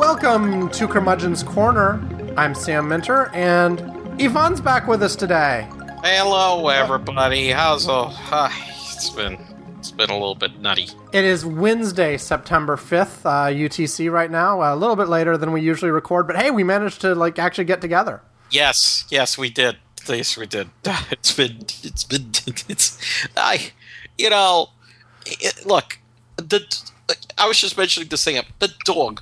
Welcome to Curmudgeon's Corner. I'm Sam Minter, and Yvonne's back with us today. Hello, everybody. It's been a little bit nutty. It is Wednesday, September 5th, UTC right now. A little bit later than we usually record, but hey, we managed to actually get together. Yes, we did. Yes, we did. Look, I was just mentioning this thing. The dog.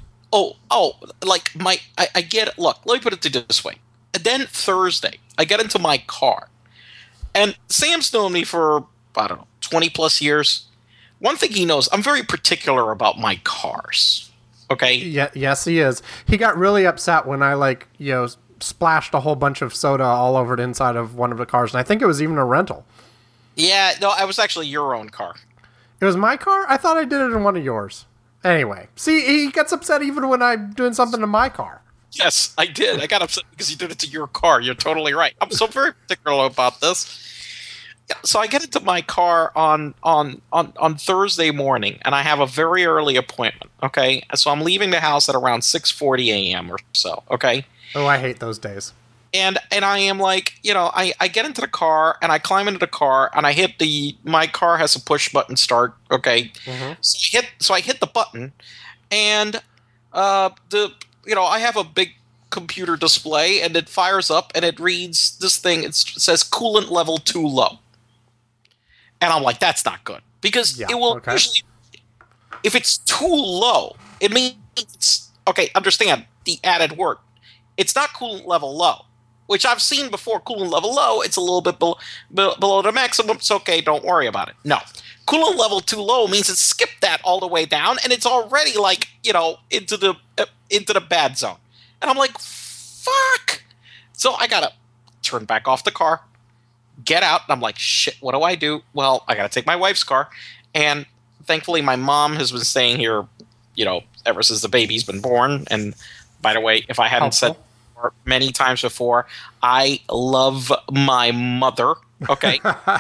I get it. Look, let me put it this way. And then Thursday, I get into my car, and Sam's known me for, 20 plus years. One thing he knows, I'm very particular about my cars. Okay? Yeah, yes, he is. He got really upset when I, splashed a whole bunch of soda all over the inside of one of the cars, and I think it was even a rental. Yeah, no, it was actually your own car. It was my car? I thought I did it in one of yours. Anyway, see, he gets upset even when I'm doing something to my car. Yes, I did. I got upset because you did it to your car. You're totally right. I'm so very particular about this. So I get into my car on Thursday morning, and I have a very early appointment, okay? So I'm leaving the house at around 6:40 a.m. or so, okay? Oh, I hate those days. And I am I get into the car, and I climb into the car, and I hit my car has a push button start, okay? Mm-hmm. So I hit the button, and I have a big computer display, and it fires up, and it reads this thing. It says coolant level too low. And I'm like, that's not good. Because it will usually, if it's too low, it means, understand the added word. It's not coolant level low, which I've seen before. Coolant level low, it's a little bit below the maximum. It's okay, don't worry about it. No. Coolant level too low means it skipped that all the way down, and it's already into the bad zone. And I'm like, fuck. So I gotta turn back off the car, get out, and I'm like, shit, what do I do? Well, I gotta take my wife's car, and thankfully my mom has been staying here, ever since the baby's been born. And by the way, if I hadn't said many times before, I love my mother, okay?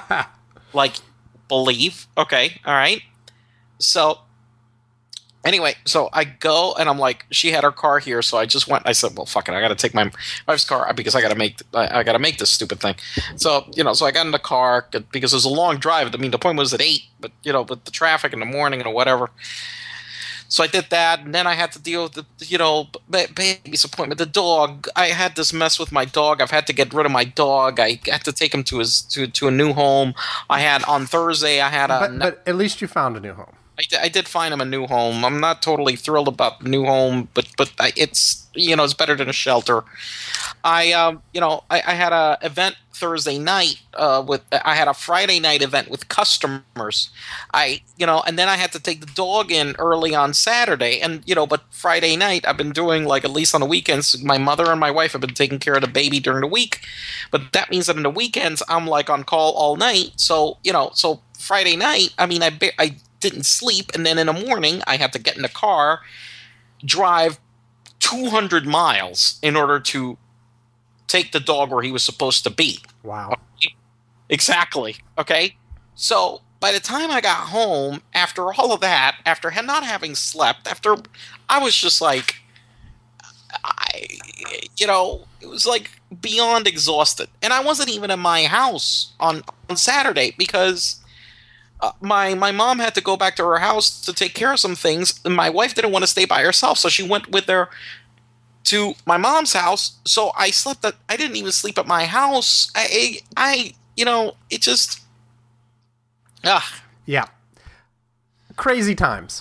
Believe, okay, all right? So anyway, so I go, and I'm like, she had her car here, so I just went. I said, well, fuck it, I got to take my wife's car because I got to make this stupid thing. So so I got in the car because it was a long drive. I mean, the point was at 8, but with the traffic in the morning and whatever. So I did that, and then I had to deal with the baby's appointment. The dog, I had this mess with my dog. I've had to get rid of my dog. I had to take him to a new home. On Thursday, I had But at least you found a new home. I did find him a new home. I'm not totally thrilled about the new home, but it's it's better than a shelter. I had a event Thursday night I had a Friday night event with customers. And then I had to take the dog in early on Saturday, and but Friday night I've been doing at least on the weekends. My mother and my wife have been taking care of the baby during the week, but that means that in the weekends I'm on call all night. So so Friday night, I didn't sleep, and then in the morning I had to get in the car, drive 200 miles in order to take the dog where he was supposed to be. Wow. Okay? Exactly. Okay? So by the time I got home, after all of that, after not having slept, after I was just it was beyond exhausted. And I wasn't even in my house on Saturday because my mom had to go back to her house to take care of some things, and my wife didn't want to stay by herself, so she went with her to my mom's house. So I didn't even sleep at my house. It just yeah, crazy times.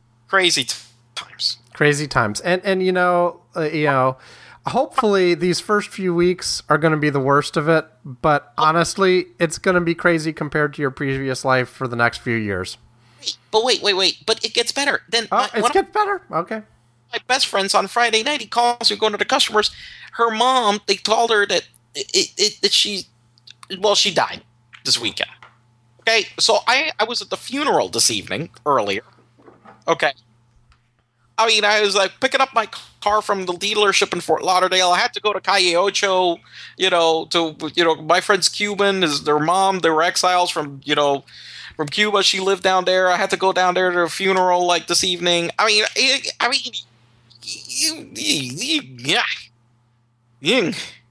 And hopefully these first few weeks are going to be the worst of it, but honestly, it's going to be crazy compared to your previous life for the next few years. But wait. But it gets better. Then it gets better? Okay. My best friends on Friday night, he calls me going to the customers. Her mom, they told her that she died this weekend. Okay, so I was at the funeral this evening earlier. Okay. I was picking up my car from the dealership in Fort Lauderdale. I had to go to Calle Ocho, to my friend's Cuban, their mom, they were exiles from Cuba. She lived down there. I had to go down there to a funeral this evening. Yeah. Ying.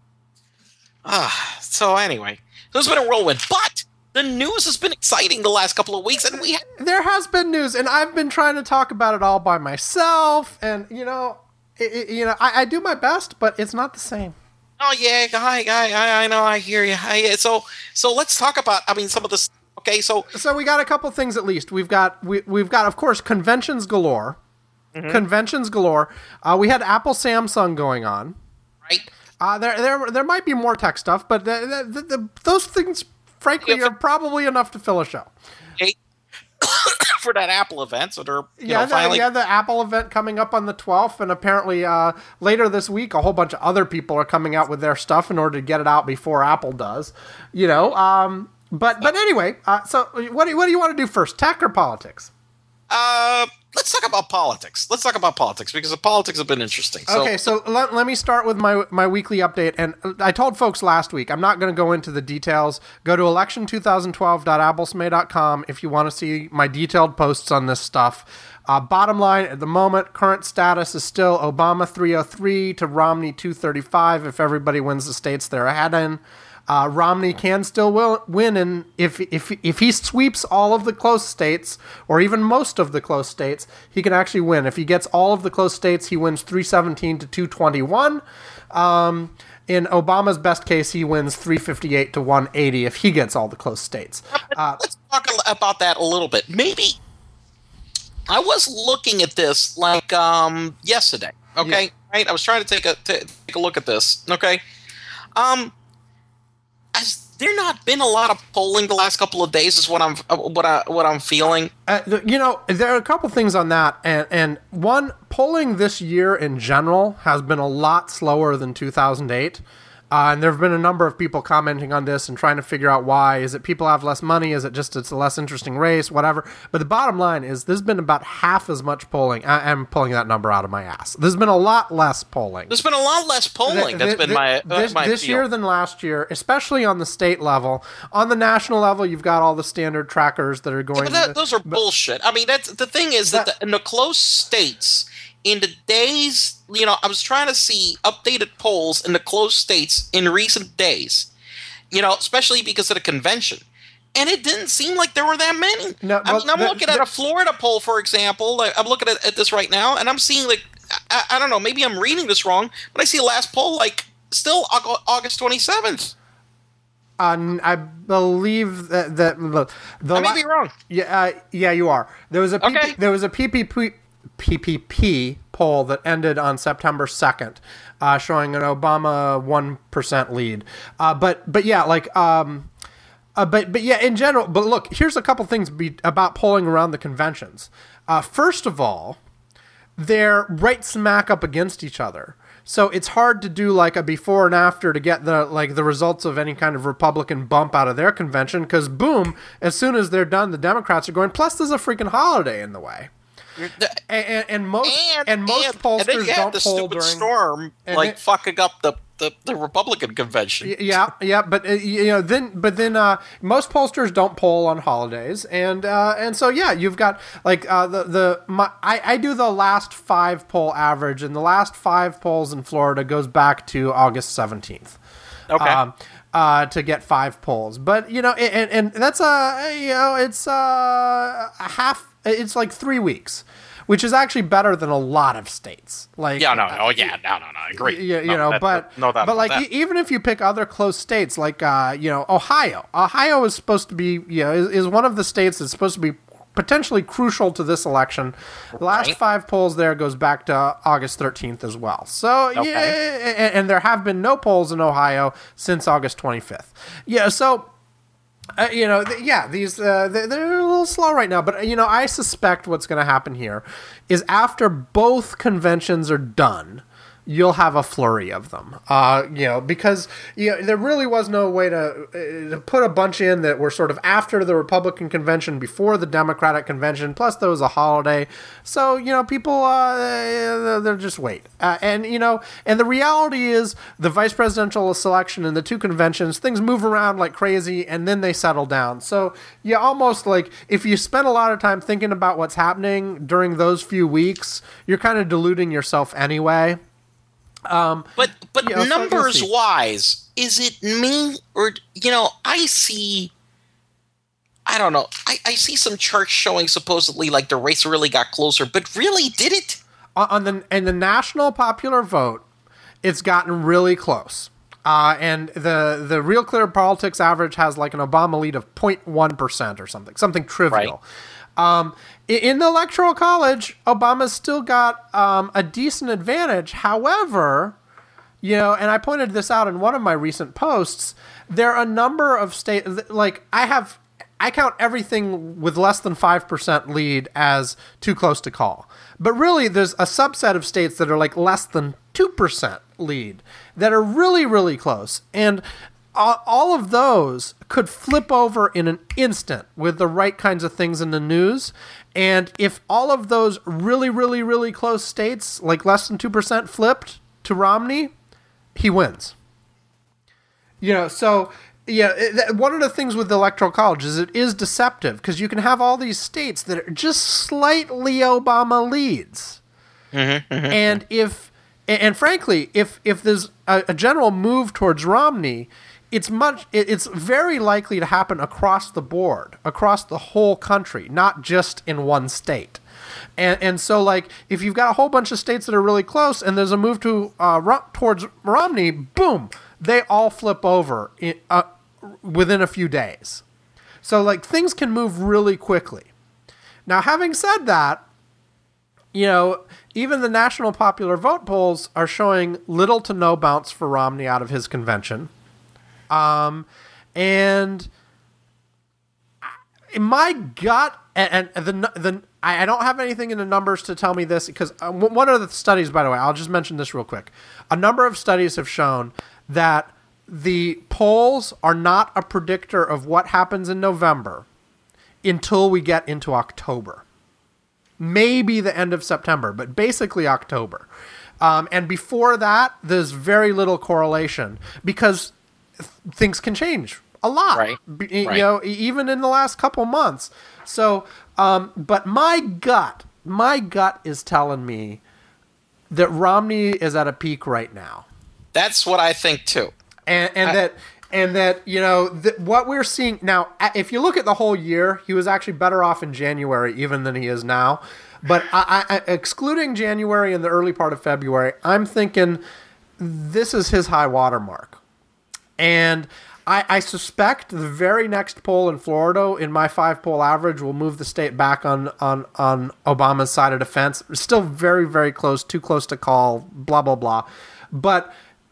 So anyway, so it's been a whirlwind, but the news has been exciting the last couple of weeks, and there has been news, and I've been trying to talk about it all by myself, and I do my best, but it's not the same. Oh yeah, I know, I hear you. So let's talk about. I mean, some of this. Okay, so we got a couple things at least. We've got of course conventions galore. Mm-hmm. Conventions galore. We had Apple Samsung going on. Right. There might be more tech stuff, but those things, frankly, are probably enough to fill a show. For that Apple event, so they're the Apple event coming up on the 12th, and apparently later this week, a whole bunch of other people are coming out with their stuff in order to get it out before Apple does. But anyway, so what do you want to do first, tech or politics? Let's talk about politics. Because the politics have been interesting. So let me start with my weekly update. And I told folks last week, I'm not going to go into the details. Go to election2012.applesmay.com if you want to see my detailed posts on this stuff. Bottom line, at the moment, current status is still Obama 303 to Romney 235 if everybody wins the states they're ahead in. Romney can still win, and if he sweeps all of the close states, or even most of the close states, he can actually win. If he gets all of the close states, he wins 317 to 221. In Obama's best case, he wins 358 to 180 if he gets all the close states. Let's talk about that a little bit. Maybe I was looking at this like yesterday. Okay, yeah. Right. I was trying to take a look at this. Okay. Has there not been a lot of polling the last couple of days? Is what I'm feeling. There are a couple things on that, and one, polling this year in general has been a lot slower than 2008. And there have been a number of people commenting on this and trying to figure out why. Is it people have less money? Is it just it's a less interesting race? Whatever. But the bottom line is there's been about half as much polling. I'm pulling that number out of my ass. There's been a lot less polling. This year than last year, especially on the state level. On the national level, you've got all the standard trackers that are going. Yeah, those are bullshit. I mean, that's the thing is that in the close states. In the days, I was trying to see updated polls in the close states in recent days, especially because of the convention. And it didn't seem like there were that many. No, I'm looking at a Florida poll, for example. I'm looking at this right now, and I'm seeing, I don't know, maybe I'm reading this wrong, but I see a last poll, still August 27th. I believe that I may be wrong. Yeah, you are. There was a PPP poll that ended on September 2nd, showing an Obama 1% lead. But in general, but look, here's a couple things about polling around the conventions. First of all, they're right smack up against each other. So it's hard to do a before and after to get the results of any kind of Republican bump out of their convention, because boom, as soon as they're done, the Democrats are going. Plus, there's a freaking holiday in the way. And most pollsters don't poll during storm, fucking up the Republican convention. Yeah, but then most pollsters don't poll on holidays, and so you've got I do the last 5 poll average, and the last 5 polls in Florida goes back to August 17th. Okay. To get 5 polls, but and that's it's a half. It's 3 weeks, which is actually better than a lot of states. No, I agree. Even if you pick other close states, Ohio. Ohio is supposed to be, is one of the states that's supposed to be potentially crucial to this election. The last 5 polls there goes back to August 13th as well. So, and there have been no polls in Ohio since August 25th. Yeah, so... these they're a little slow right now, but I suspect what's going to happen here is after both conventions are done, you'll have a flurry of them. Because there really was no way to put a bunch in that were sort of after the Republican convention, before the Democratic convention. Plus, there was a holiday, so people they're just wait. And the reality is the vice presidential selection and the two conventions, things move around like crazy, and then they settle down. So you almost like if you spend a lot of time thinking about what's happening during those few weeks, you're kind of deluding yourself anyway. But numbers wise, is it me or I see? I don't know. I see some charts showing supposedly like the race really got closer, but really did it? In the national popular vote, it's gotten really close. And the Real Clear Politics average has like an Obama lead of 0.1% or something trivial. Right. In the Electoral College, Obama's still got a decent advantage. However, and I pointed this out in one of my recent posts, there are a number of states, like I count everything with less than 5% lead as too close to call. But really, there's a subset of states that are like less than 2% lead that are really, really close. And all of those could flip over in an instant with the right kinds of things in the news. And if all of those really, really, really close states, like less than 2%, flipped to Romney, he wins. So one of the things with the Electoral College is it is deceptive because you can have all these states that are just slightly Obama leads. And frankly, if there's a general move towards Romney, it's very likely to happen across the board, across the whole country, not just in one state. And so, like, if you've got a whole bunch of states that are really close and there's a move towards Romney, boom, they all flip over within a few days. So, like, things can move really quickly. Now, having said that, even the national popular vote polls are showing little to no bounce for Romney out of his convention. And in my gut, and I don't have anything in the numbers to tell me this because one of the studies, by the way, I'll just mention this real quick. A number of studies have shown that the polls are not a predictor of what happens in November until we get into October. Maybe the end of September, but basically October. And before that, there's very little correlation because things can change a lot, right. Even in the last couple months. So, but my gut is telling me that Romney is at a peak right now. That's what I think too. And that what we're seeing now, if you look at the whole year, he was actually better off in January even than he is now. But I excluding January and the early part of February, I'm thinking this is his high water mark. And I suspect the very next poll in Florida, in my 5-poll average, will move the state back on Obama's side of the fence. Still very, very close, too close to call, blah, blah, blah. But,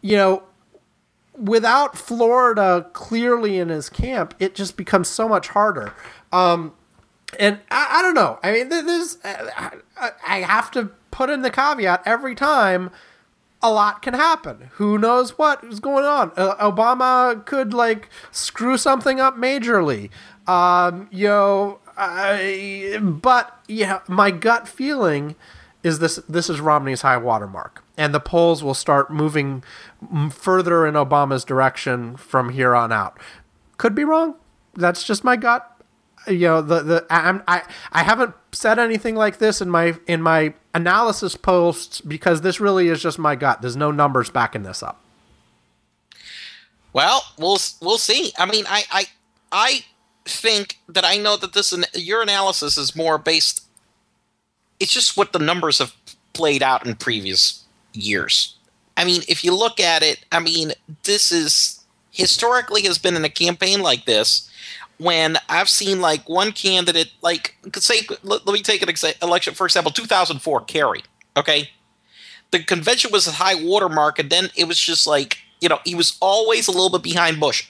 without Florida clearly in his camp, it just becomes so much harder. And I don't know. I mean, I have to put in the caveat every time. A lot can happen. Who knows what is going on? Obama could screw something up majorly. But my gut feeling is this is Romney's high watermark, and the polls will start moving further in Obama's direction from here on out. Could be wrong. That's just my gut. I haven't said anything like this in my analysis posts because this really is just my gut. There's no numbers backing this up. Well, we'll see. I mean, I think that I know that your analysis is more based. It's just what the numbers have played out in previous years. I mean, if you look at it, this is historically has been in a campaign like this. When I've seen one candidate, let me take an election, for example, 2004, Kerry, okay? The convention was a high watermark, and then it was just he was always a little bit behind Bush,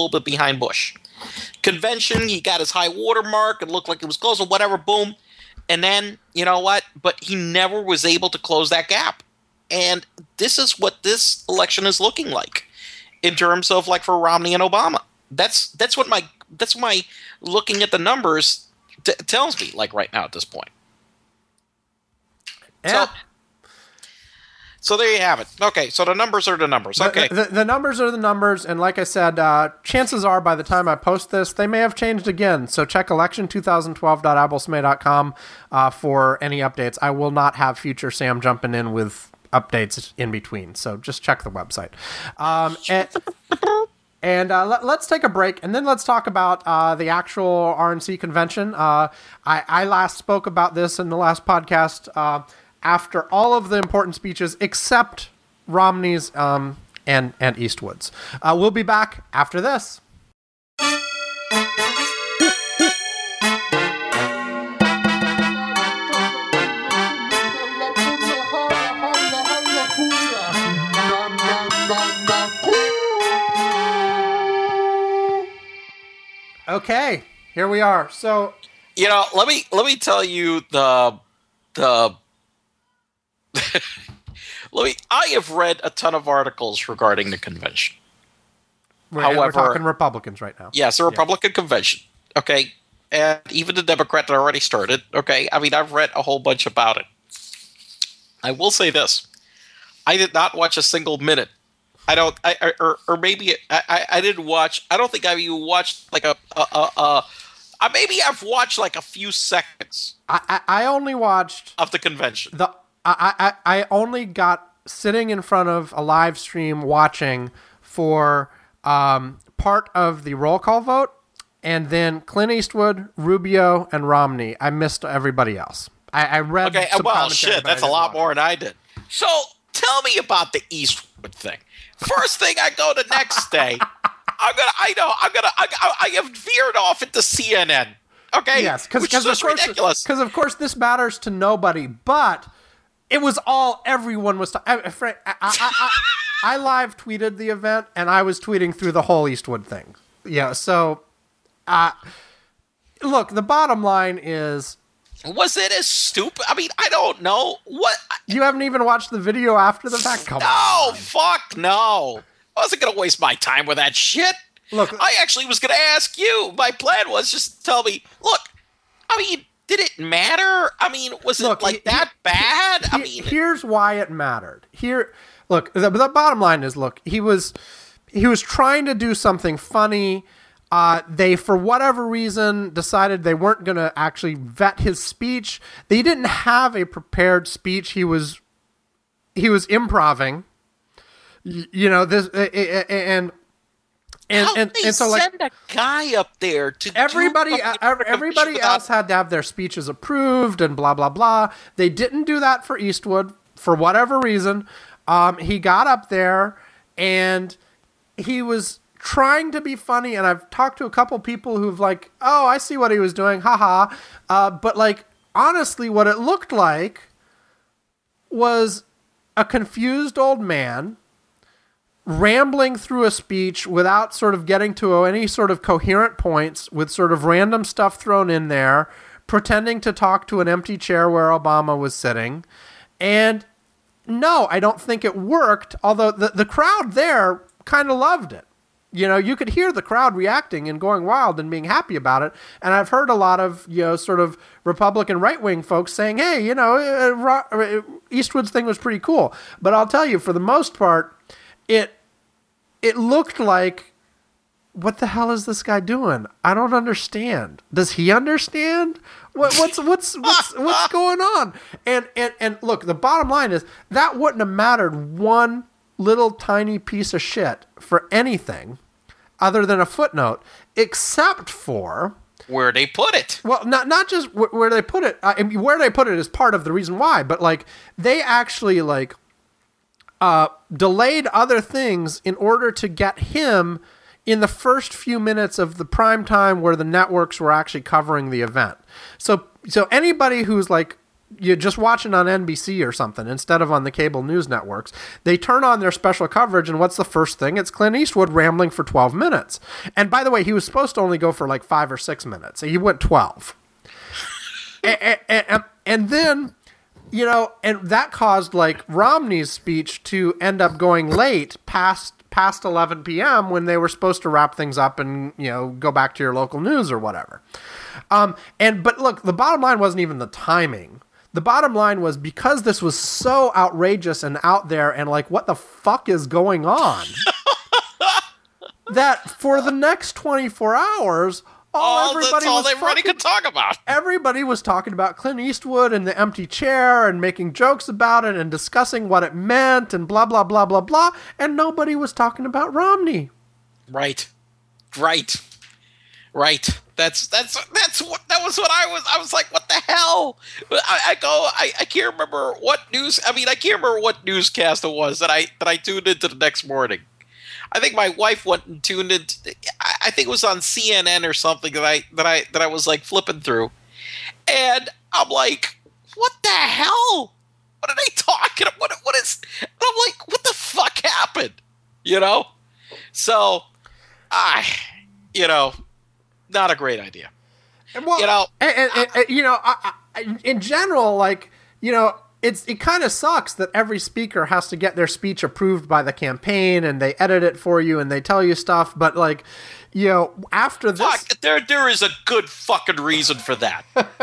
Convention, he got his high watermark, it looked like it was close or whatever, boom. And then, you know what? But he never was able to close that gap. And this is what this election is looking like in terms of like for Romney and Obama. That's what my looking at the numbers tells me like right now at this point. Yeah. So there you have it. Okay, so the numbers are the numbers. Okay. The numbers are the numbers, and like I said, chances are by the time I post this, they may have changed again. So check election2012.applesmay.com for any updates. I will not have future Sam jumping in with updates in between, so just check the website. And let's take a break, and then let's talk about the actual RNC convention. I last spoke about this in the last podcast after all of the important speeches except Romney's and Eastwood's. We'll be back after this. Okay, here we are. So, let me tell you the I have read a ton of articles regarding the convention. We're talking Republicans right now. Yes, the Republican convention. Okay, and even the Democrats already started. Okay, I mean, I've read a whole bunch about it. I will say this: I did not watch a single minute. I don't, or maybe I didn't watch. I don't think I even watched like maybe I've watched like a few seconds. I only watched of the convention. I only got sitting in front of a live stream watching for part of the roll call vote, and then Clint Eastwood, Rubio, and Romney. I missed everybody else. I read. Okay, well, shit, that's a lot more than I did. So tell me about the Eastwood thing. First thing I go the next day, I have veered off into CNN. Okay, yes, because ridiculous. Because of course this matters to nobody, but it was all everyone was. I live tweeted the event, and I was tweeting through the whole Eastwood thing. Yeah, so look, the bottom line is. Was it as stupid? I mean, I don't know. What? You haven't even watched the video after the fact? Come on. No, fuck no. I wasn't going to waste my time with that shit. Look, I actually was going to ask you. My plan was just to tell me, look, I mean, did it matter? I mean, was it that bad? I mean, here's why it mattered. Look, the bottom line is, look, he was trying to do something funny. They, for whatever reason, decided they weren't going to actually vet his speech. They didn't have a prepared speech. He was improvising. This and so like send a guy up there to everybody else had to have their speeches approved and blah blah blah. They didn't do that for Eastwood for whatever reason. He got up there and he was trying to be funny, and I've talked to a couple people who've like, oh, I see what he was doing, haha. But like, honestly, what it looked like was a confused old man rambling through a speech without sort of getting to any sort of coherent points, with sort of random stuff thrown in there, pretending to talk to an empty chair where Obama was sitting. And no, I don't think it worked, although the crowd there kind of loved it. You could hear the crowd reacting and going wild and being happy about it. And I've heard a lot of, sort of Republican right-wing folks saying, hey, Eastwood's thing was pretty cool. But I'll tell you, for the most part, it looked like, what the hell is this guy doing? I don't understand. Does he understand? What's going on? And look, the bottom line is that wouldn't have mattered one little tiny piece of shit for anything other than a footnote, except for where they put it. Well, not just where they put it. I mean, where they put it is part of the reason why, but like they actually like delayed other things in order to get him in the first few minutes of the prime time where the networks were actually covering the event. So anybody who's like, you're just watching on NBC or something instead of on the cable news networks, they turn on their special coverage, and what's the first thing? It's Clint Eastwood rambling for 12 minutes. And by the way, he was supposed to only go for like 5 or 6 minutes. He went 12. And then and that caused like Romney's speech to end up going late past 11 p.m. when they were supposed to wrap things up and, go back to your local news or whatever. But look, the bottom line wasn't even the timing. The bottom line was because this was so outrageous and out there and like, what the fuck is going on? That for the next 24 hours, everybody could talk about. Everybody was talking about Clint Eastwood and the empty chair and making jokes about it and discussing what it meant and blah, blah, blah, blah, blah. And nobody was talking about Romney. Right. That was what I was like, what the hell? I can't remember what news. I can't remember what newscast it was that I tuned into the next morning. I think my wife went and tuned in. I think it was on CNN or something that I was like flipping through, and I'm like, what the hell? What are they talking about? What is? And I'm like, what the fuck happened? So, not a great idea. Well, in general, like, it kind of sucks that every speaker has to get their speech approved by the campaign and they edit it for you and they tell you stuff. But like, after this, there is a good fucking reason for that.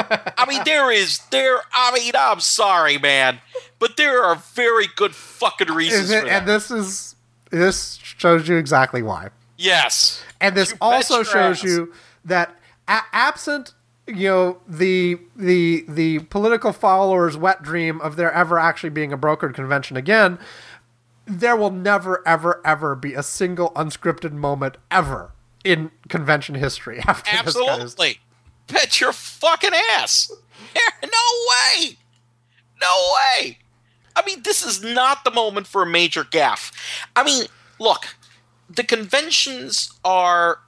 I'm sorry, man, but there are very good fucking reasons for that. And this shows you exactly why. Yes. And this also shows you that absent, the political followers' wet dream of there ever actually being a brokered convention again, there will never, ever, ever be a single unscripted moment ever in convention history after Absolutely. this kind of stuff. Bet your fucking ass. No way. This is not the moment for a major gaffe. Look, the conventions are,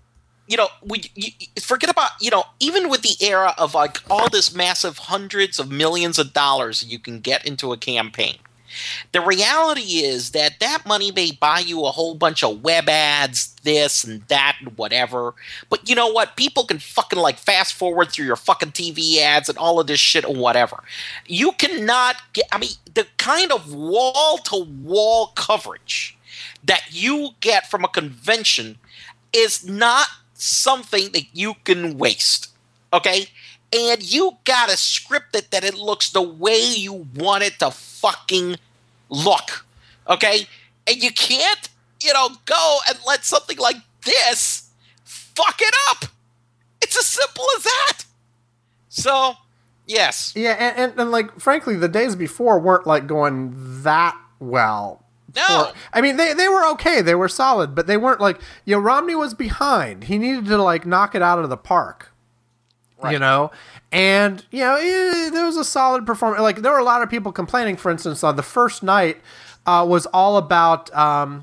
forget about, even with the era of like all this massive hundreds of millions of dollars you can get into a campaign. The reality is that money may buy you a whole bunch of web ads, this and that and whatever. But you know what? People can fucking like fast forward through your fucking TV ads and all of this shit or whatever. You cannot get, the kind of wall-to-wall coverage that you get from a convention is not something that you can waste, okay? And you gotta script it that it looks the way you want it to fucking look, okay? And you can't, go and let something like this fuck it up. It's as simple as that. So, yes. Yeah, and like, frankly, the days before weren't like going that well. No. They were okay. They were solid, but they weren't like, Romney was behind. He needed to like knock it out of the park, right. And, there was a solid performance. Like, there were a lot of people complaining, for instance, on the first night was all about, oh,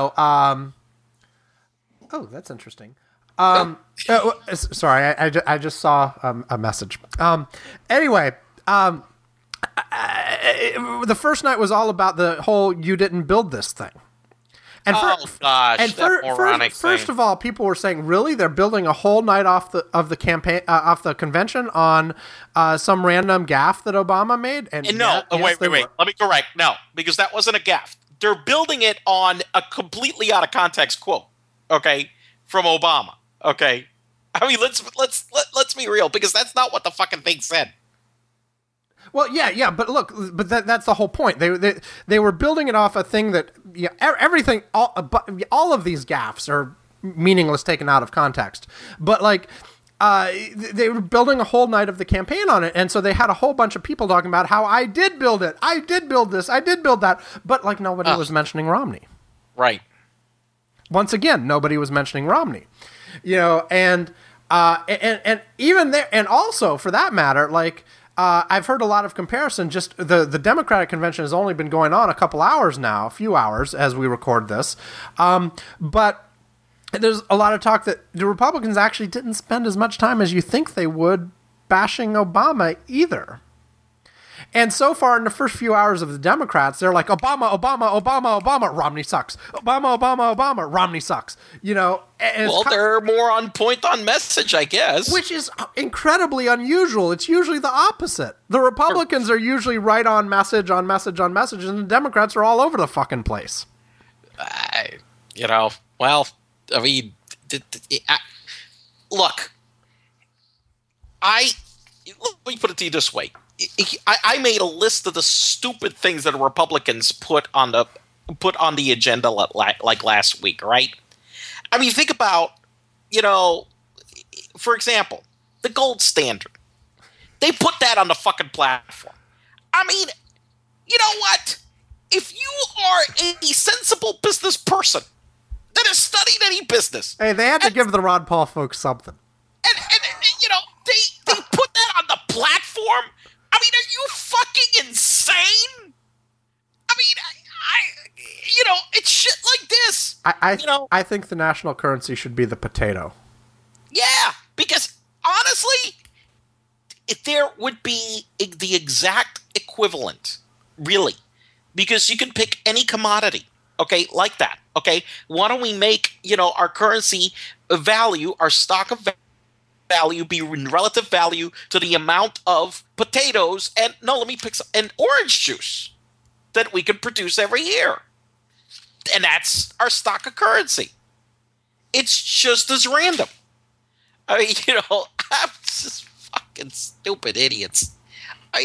that's interesting. Sorry, I just saw a message. Anyway, the first night was all about the whole "you didn't build this" thing. And first of all, people were saying, "Really? They're building a whole night off the campaign, off the convention on some random gaffe that Obama made?" And no, wait. Let me correct. No, because that wasn't a gaffe. They're building it on a completely out of context quote. Okay, from Obama. Okay, let's be real, because that's not what the fucking thing said. Well, yeah, but look, that's the whole point. They were building it off a thing that everything, all of these gaffes are meaningless taken out of context. But like, they were building a whole night of the campaign on it, and so they had a whole bunch of people talking about how I did build it, I did build this, I did build that, but like nobody was mentioning Romney. Right. Once again, nobody was mentioning Romney. And even there, and also for that matter, like. I've heard a lot of comparison. Just the Democratic convention has only been going on a few hours as we record this. But there's a lot of talk that the Republicans actually didn't spend as much time as you think they would bashing Obama either. And so far in the first few hours of the Democrats, they're like, Obama, Obama, Obama, Obama, Romney sucks. Obama, Obama, Obama, Romney sucks. You know, and well, they're more on point on message, I guess. which is incredibly unusual. It's usually the opposite. The Republicans are usually right on message, on message, on message, and the Democrats are all over the fucking place. You know, well, I mean, look, let me put it to you this way. I made a list of the stupid things that the Republicans put on the agenda like last week, right? I mean, think about, you know, for example, the gold standard. They put that on the fucking platform. I mean, you know what? If you are a sensible business person that has studied any business, Hey, they had to give the Ron Paul folks something. and you know, they put that on the platform. I mean, are you fucking insane? I mean, I you know, it's shit like this. I think the national currency should be the potato. Yeah, because honestly, if there would be the exact equivalent, really, because you can pick any commodity, okay, like that, okay? Why don't we make, you know, our currency value, our stock of value be relative value to the amount of potatoes and orange juice that we can produce every year. And that's our stock of currency. It's just as random. I mean, you know, I'm just fucking stupid idiots. I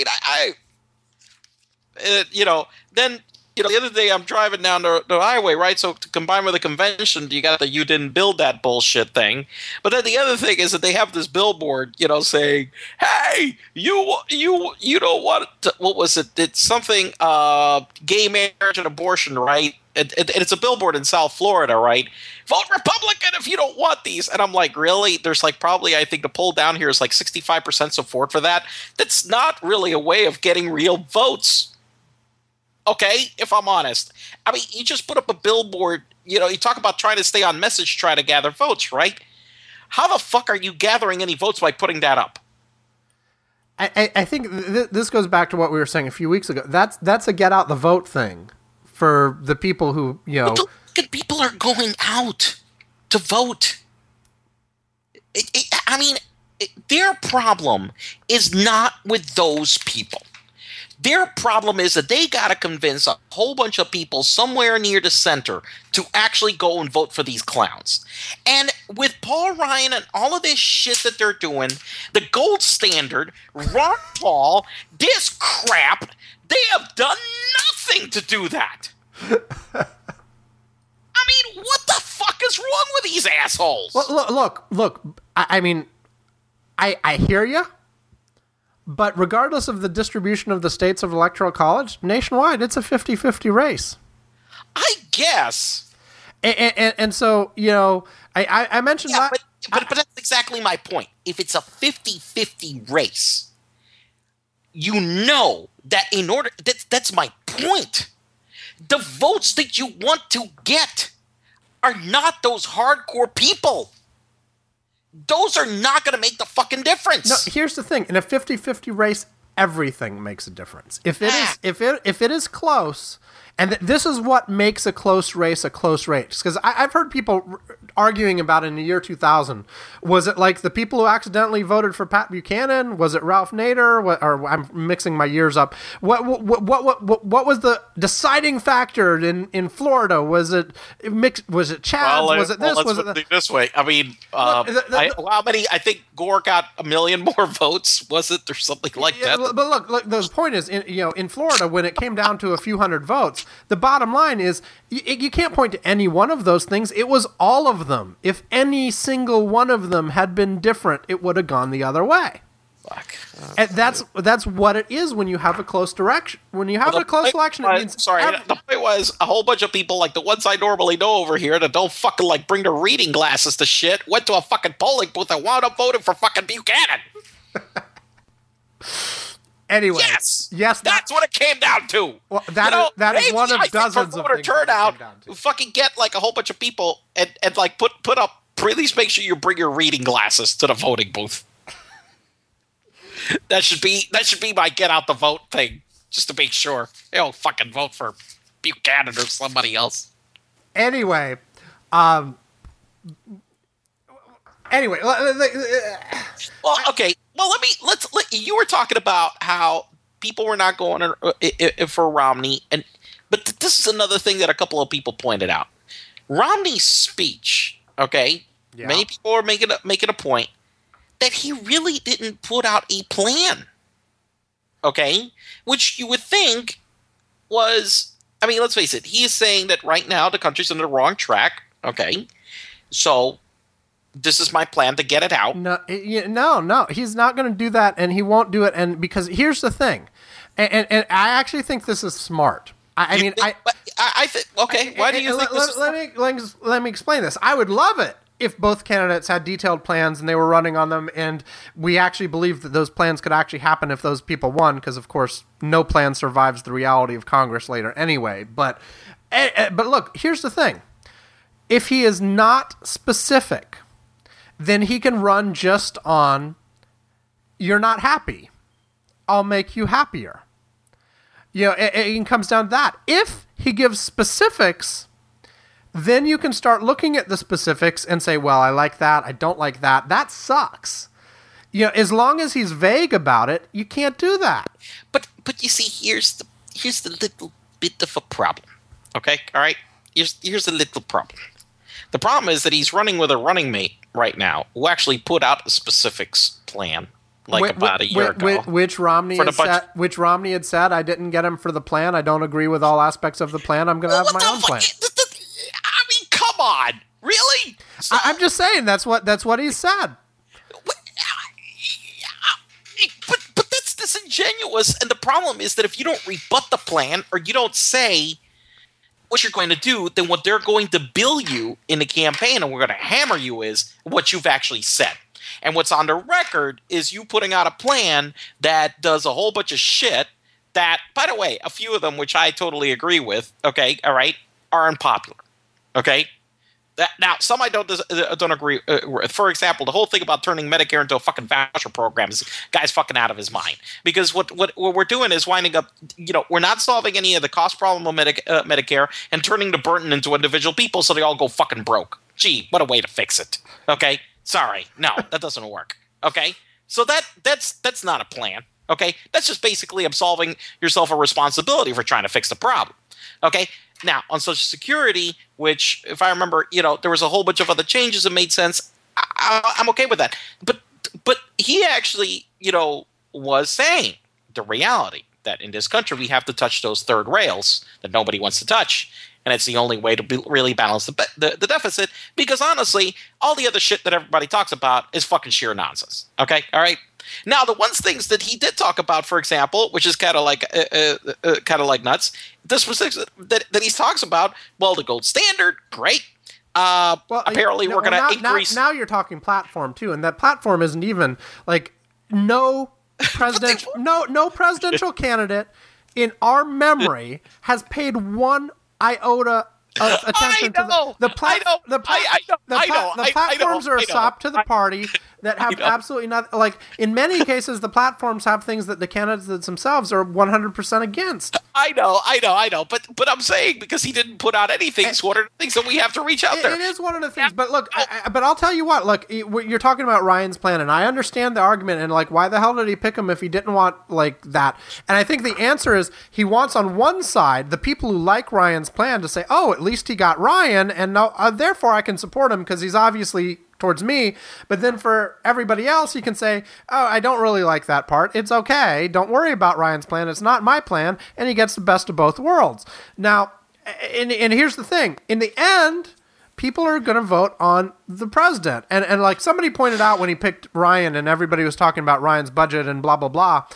mean, you know, then, you know, the other day I'm driving down the highway, right? So to combine with the convention, you got the "you didn't build that" bullshit thing. But then the other thing is that they have this billboard, you know, saying, "Hey, you don't want what was it? It's something gay marriage and abortion, right?" And it's a billboard in South Florida, right? Vote Republican if you don't want these. And I'm like, really? There's like probably, I think the poll down here is like 65% support for that. That's not really a way of getting real votes. Okay, if I'm honest. I mean, you just put up a billboard, you know, you talk about trying to stay on message, try to gather votes, right? How the fuck are you gathering any votes by putting that up? I think this goes back to what we were saying a few weeks ago. That's a get out the vote thing for the people who, you know. But people are going out to vote. I mean, their problem is not with those people. Their problem is that they got to convince a whole bunch of people somewhere near the center to actually go and vote for these clowns. And with Paul Ryan and all of this shit that they're doing, the gold standard, Ron Paul, this crap, they have done nothing to do that. I mean, what the fuck is wrong with these assholes? Well, look. I mean, I hear you. But regardless of the distribution of the states of Electoral College, nationwide, it's a 50-50 race. I guess. And so, you know, I mentioned that. But that's exactly my point. If it's a 50-50 race, you know that in order... That's my point. The votes that you want to get are not those hardcore people. Those are not going to make the fucking difference. No, here's the thing. In a 50-50 race, everything makes a difference. If it is close, and this is what makes a close race, because I've heard people arguing about in the year 2000. Was it like the people who accidentally voted for Pat Buchanan? Was it Ralph Nader? Or I'm mixing my years up. What was the deciding factor in Florida? Was it mixed? Was it Chad's? Was it this? Was it this way? I mean, how many? I think Gore got 1 million more votes. Was it or something like that? But look, the point is, in Florida, when it came down to a few hundred votes, the bottom line is you can't point to any one of those things. It was all of them. If any single one of them had been different, it would have gone the other way. Fuck. And that's what it is when you have a close direction. When you have a close election, it means... The point was a whole bunch of people, like the ones I normally know over here, that don't fucking like bring their reading glasses to shit, went to a fucking polling booth and wound up voting for fucking Buchanan. Anyway, yes, that's what it came down to. Well, that is one of dozens of things. Turnout, fucking get like a whole bunch of people and like put up. At least make sure you bring your reading glasses to the voting booth. That should be my get out the vote thing, just to make sure they don't fucking vote for Buchanan or somebody else. Anyway, well, okay. Well, you were talking about how people were not going for Romney, but this is another thing that a couple of people pointed out. Romney's speech, okay, Yeah. many people are making a point that he really didn't put out a plan, okay, which you would think was, I mean, let's face it, he is saying that right now the country's on the wrong track, okay, so this is my plan to get it out. No, he's not going to do that, and he won't do it. And because here's the thing, and I actually think this is smart. I think. Okay, why do you think this is? Let me explain this. I would love it if both candidates had detailed plans and they were running on them, and we actually believed that those plans could actually happen if those people won, because of course no plan survives the reality of Congress later anyway. But look, here's the thing: if he is not specific, then he can run just on, you're not happy, I'll make you happier. You know, it comes down to that. If he gives specifics, then you can start looking at the specifics and say, well, I like that, I don't like that. That sucks. You know, as long as he's vague about it, you can't do that. But you see, here's the little bit of a problem. Okay, all right. Here's a little problem. The problem is that he's running with a running mate right now who actually put out a specifics plan about a year ago. Which Romney had said, I didn't get him for the plan. I don't agree with all aspects of the plan. I'm going to have my own plan. I mean, come on. Really? I'm just saying that's what he said. But that's disingenuous. And the problem is that if you don't rebut the plan or you don't say what you're going to do, then what they're going to bill you in the campaign and we're going to hammer you is what you've actually said. And what's on the record is you putting out a plan that does a whole bunch of shit that, by the way, a few of them, which I totally agree with, okay, all right, are unpopular, okay? Now, some I don't agree with. For example, the whole thing about turning Medicare into a fucking voucher program is guy's fucking out of his mind. Because what we're doing is winding up, we're not solving any of the cost problem of Medicare and turning the burden into individual people so they all go fucking broke. Gee, what a way to fix it, okay? Sorry, no, that doesn't work. Okay, so that's not a plan. Okay, that's just basically absolving yourself of responsibility for trying to fix the problem. Okay, now on Social Security, which if I remember, there was a whole bunch of other changes that made sense. I'm okay with that. But he actually, was saying the reality that in this country we have to touch those third rails that nobody wants to touch. And it's the only way to really balance the deficit, because honestly, all the other shit that everybody talks about is fucking sheer nonsense. Okay, all right. Now, the things that he did talk about, for example, which is kind of like nuts, the specifics that he talks about. Well, the gold standard, great. Apparently, we're going to increase. Now you're talking platform too, and that platform isn't even like no presidential no presidential candidate in our memory has paid one iota of attention to the platforms are a sop to the party that have absolutely nothing. Like in many cases, the platforms have things that the candidates themselves are 100% against. I know. But I'm saying because he didn't put out anything, it's one of the things that we have to reach out there. It is one of the things. But look, but I'll tell you what. Look, you're talking about Ryan's plan, and I understand the argument. And like, why the hell did he pick him if he didn't want like that? And I think the answer is he wants on one side the people who like Ryan's plan to say, "Oh, at least he got Ryan, and now therefore I can support him because he's obviously towards me." But then for everybody else, you can say, "Oh, I don't really like that part. It's okay. Don't worry about Ryan's plan. It's not my plan." And he gets the best of both worlds. Now, and here's the thing. In the end, people are going to vote on the president. And like somebody pointed out when he picked Ryan and everybody was talking about Ryan's budget and blah, blah, blah,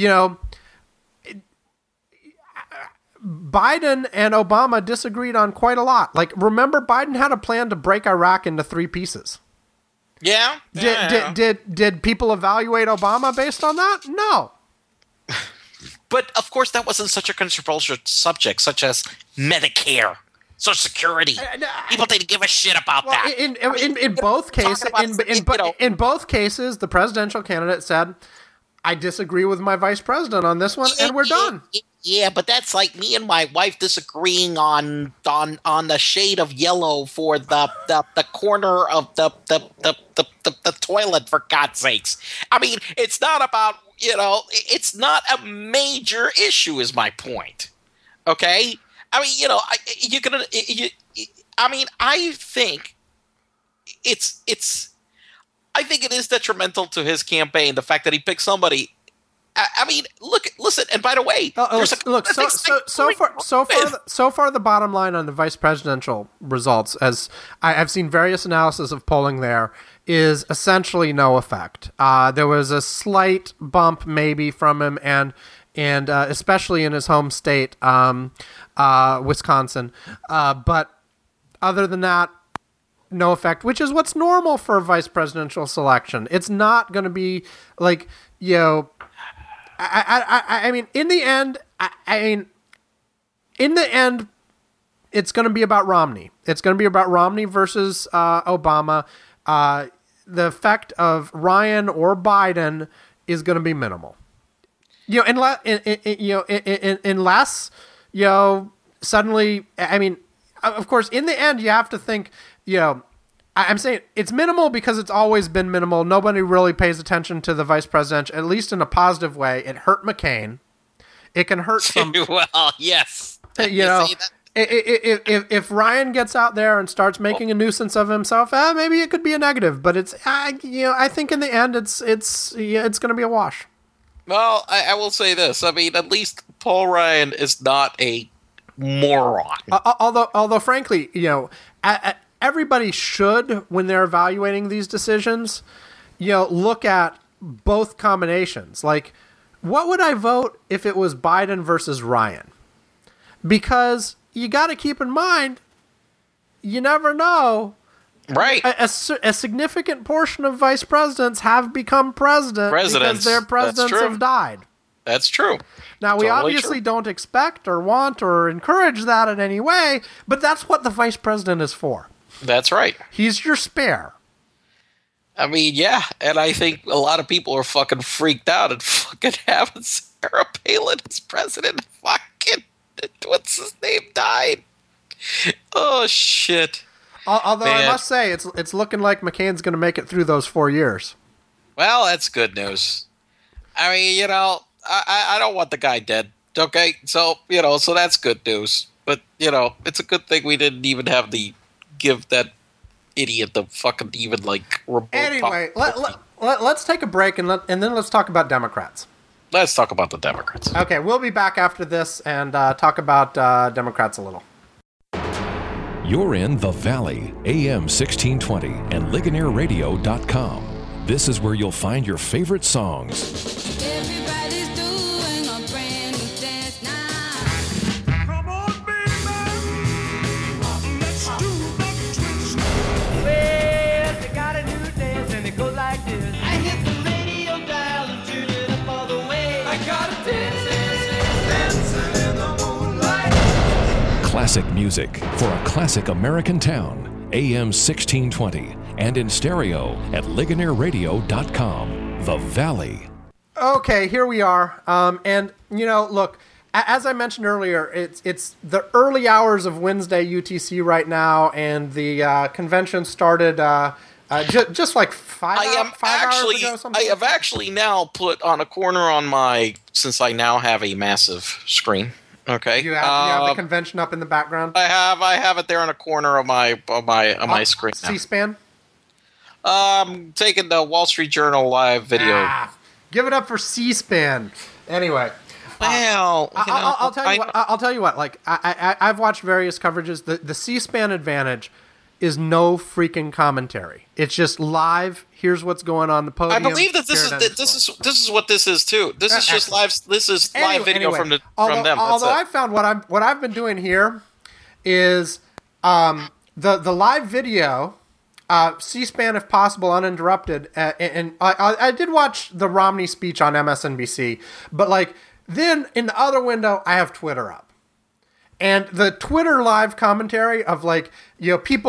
Biden and Obama disagreed on quite a lot. Like, remember, Biden had a plan to break Iraq into 3 pieces. Yeah. Did people evaluate Obama based on that? No. But of course, that wasn't such a controversial subject, such as Medicare, Social Security. People didn't give a shit about that. In both cases, in both cases, the presidential candidate said, I disagree with my vice president on this one, and we're done. Yeah, but that's like me and my wife disagreeing on the shade of yellow for the corner of the toilet, for God's sakes. I mean, it's not about, it's not a major issue is my point. Okay? I mean, I think I think it is detrimental to his campaign, the fact that he picked somebody. I mean, listen, and by the way, so far, the bottom line on the vice presidential results, as I've seen various analysis of polling there, is essentially no effect. There was a slight bump maybe from him, and especially in his home state, Wisconsin. But other than that, no effect, which is what's normal for a vice presidential selection. It's not going to be like, I mean, in the end, it's going to be about Romney. It's going to be about Romney versus Obama. The effect of Ryan or Biden is going to be minimal. Unless suddenly, I mean, of course, in the end, you have to think, I'm saying it's minimal because it's always been minimal. Nobody really pays attention to the vice president, at least in a positive way. It hurt McCain. It can hurt some. Well, yes. If Ryan gets out there and starts making a nuisance of himself, maybe it could be a negative. But it's, I think in the end, it's going to be a wash. Well, I will say this. I mean, at least Paul Ryan is not a moron. Although, frankly, everybody should, when they're evaluating these decisions, look at both combinations. Like, what would I vote if it was Biden versus Ryan? Because you got to keep in mind, you never know. Right. A significant portion of vice presidents have become presidents because their presidents have died. That's true. Now, we obviously don't expect or want or encourage that in any way, but that's what the vice president is for. That's right. He's your spare. I mean, yeah, and I think a lot of people are fucking freaked out and fucking having Sarah Palin as president. Fucking, what's his name, died. Oh, shit. Although I must say, it's looking like McCain's going to make it through those 4 years. Well, that's good news. I mean, I don't want the guy dead. Okay, so so that's good news. But it's a good thing we didn't even have to give that idiot the fucking even remote. Anyway, let's take a break and then let's talk about Democrats. Let's talk about the Democrats. Okay, we'll be back after this and talk about Democrats a little. You're in The Valley, AM 1620 and LigonnierRadio.com. This is where you'll find your favorite songs. Everybody's doing a brand new dance now. Come on, baby, let's do the twist. Well, they got a new dance and it goes like this. I hit the radio dial and tune it up all the way. I got a dancing in the moonlight. Classic music for a classic American town. AM 1620 and in stereo at LigonierRadio.com. The Valley. Okay, here we are. And look, as I mentioned earlier, it's the early hours of Wednesday UTC right now, and the convention started just like five hours ago. I have actually now put on a corner since I now have a massive screen. Okay. You have the convention up in the background? I have it there in a corner of my screen now. C-SPAN? Taking the Wall Street Journal live video. Give it up for C-SPAN. Anyway. Well, I'll tell you what. Like I've watched various coverages. The C-SPAN advantage is no freaking commentary. It's just live. Here's what's going on the podium. I believe that this is what this is too. This is just live. This is live video from them. Although I found what I've been doing here is the live video, C-SPAN if possible uninterrupted, and I did watch the Romney speech on MSNBC, but then in the other window I have Twitter up. And the Twitter live commentary of people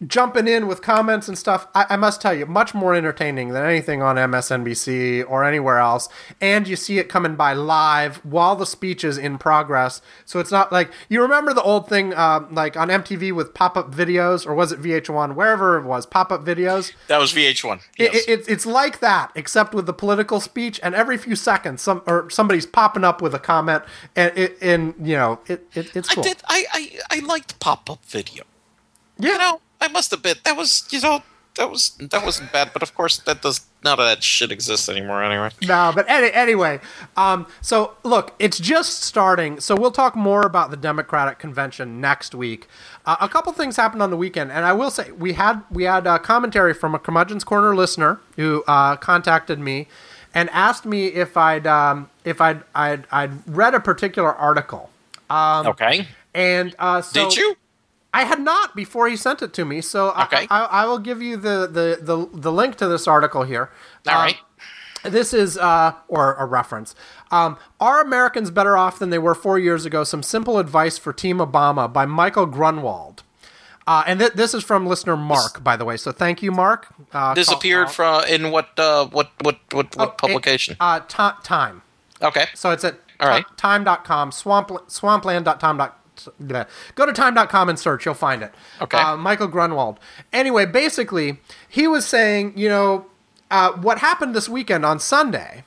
jumping in with comments and stuff. I must tell you, much more entertaining than anything on MSNBC or anywhere else. And you see it coming by live while the speech is in progress. So it's not like, you remember the old thing like on MTV with pop-up videos, or was it VH1, wherever it was, pop-up videos? That was VH1. Yes. It's like that, except with the political speech, and every few seconds somebody's popping up with a comment, and it's cool. I liked pop-up video. Yeah. You know, I must admit that wasn't bad, but of course none of that shit exists anymore anyway. No, but anyway, so look, it's just starting, so we'll talk more about the Democratic convention next week. A couple things happened on the weekend, and I will say we had commentary from a Curmudgeon's Corner listener who contacted me and asked me if I'd read a particular article. Okay. And so did you? I had not before he sent it to me, so okay. I will give you the link to this article here. All right. This is or a reference. Are Americans better off than they were 4 years ago? Some simple advice for Team Obama by Michael Grunwald. And this is from listener Mark, by the way. So thank you, Mark. This appeared in what publication? Time. Okay. So it's at all right. time.com, swampland.time.com. Go to time.com and search. You'll find it. Okay. Michael Grunwald. Anyway, basically, he was saying, what happened this weekend on Sunday,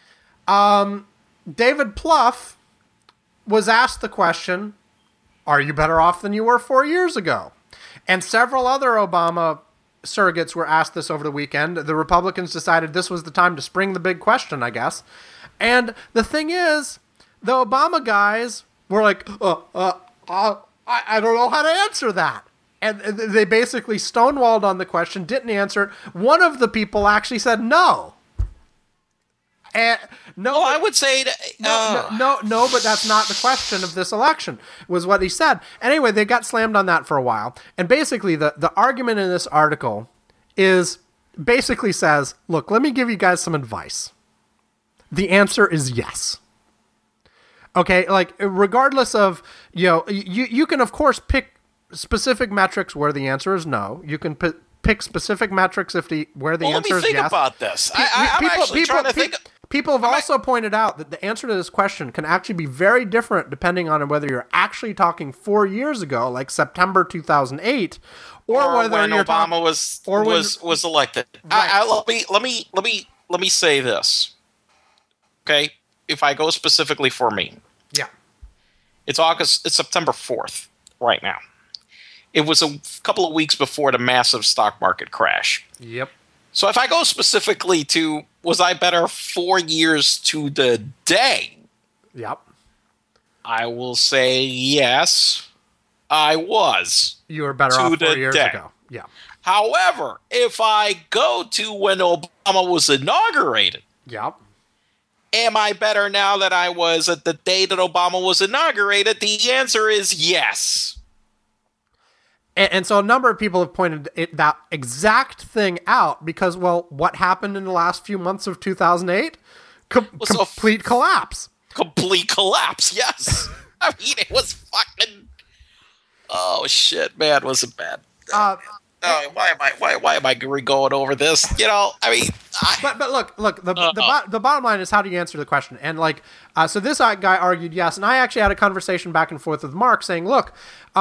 David Plouffe was asked the question, are you better off than you were 4 years ago? And several other Obama surrogates were asked this over the weekend. The Republicans decided this was the time to spring the big question, I guess. And the thing is, the Obama guys were like, I don't know how to answer that. And they basically stonewalled on the question, didn't answer it. One of the people actually said no. And no, well, I would say no, but that's not the question of this election, was what he said. Anyway, they got slammed on that for a while. And basically, the argument in this article basically says, look, let me give you guys some advice. The answer is yes. Okay, like regardless of, you can of course pick specific metrics where the answer is no. You can pick specific metrics where the answer is yes. Let me think about this. I'm actually trying to think. People have also pointed out that the answer to this question can actually be very different depending on whether you're actually talking 4 years ago, like September 2008, or whether when you're Obama was elected. Right. Let me say this. Okay, if I go specifically for me, yeah, it's September 4th right now. It was a couple of weeks before the massive stock market crash. Yep. So if I go specifically to, was I better 4 years to the day? Yep. I will say yes, I was. You were better off 4 years ago. Yeah. However, if I go to when Obama was inaugurated, yep. Am I better now than I was at the day that Obama was inaugurated? The answer is yes. And so a number of people have pointed that exact thing out because, well, what happened in the last few months of 2008? Complete collapse. Complete collapse, yes. I mean, it was fucking... Oh, shit, man, was it bad? Why am I going over this? I mean... But look. The bottom line is, how do you answer the question? And so this guy argued yes, and I actually had a conversation back and forth with Mark saying, look,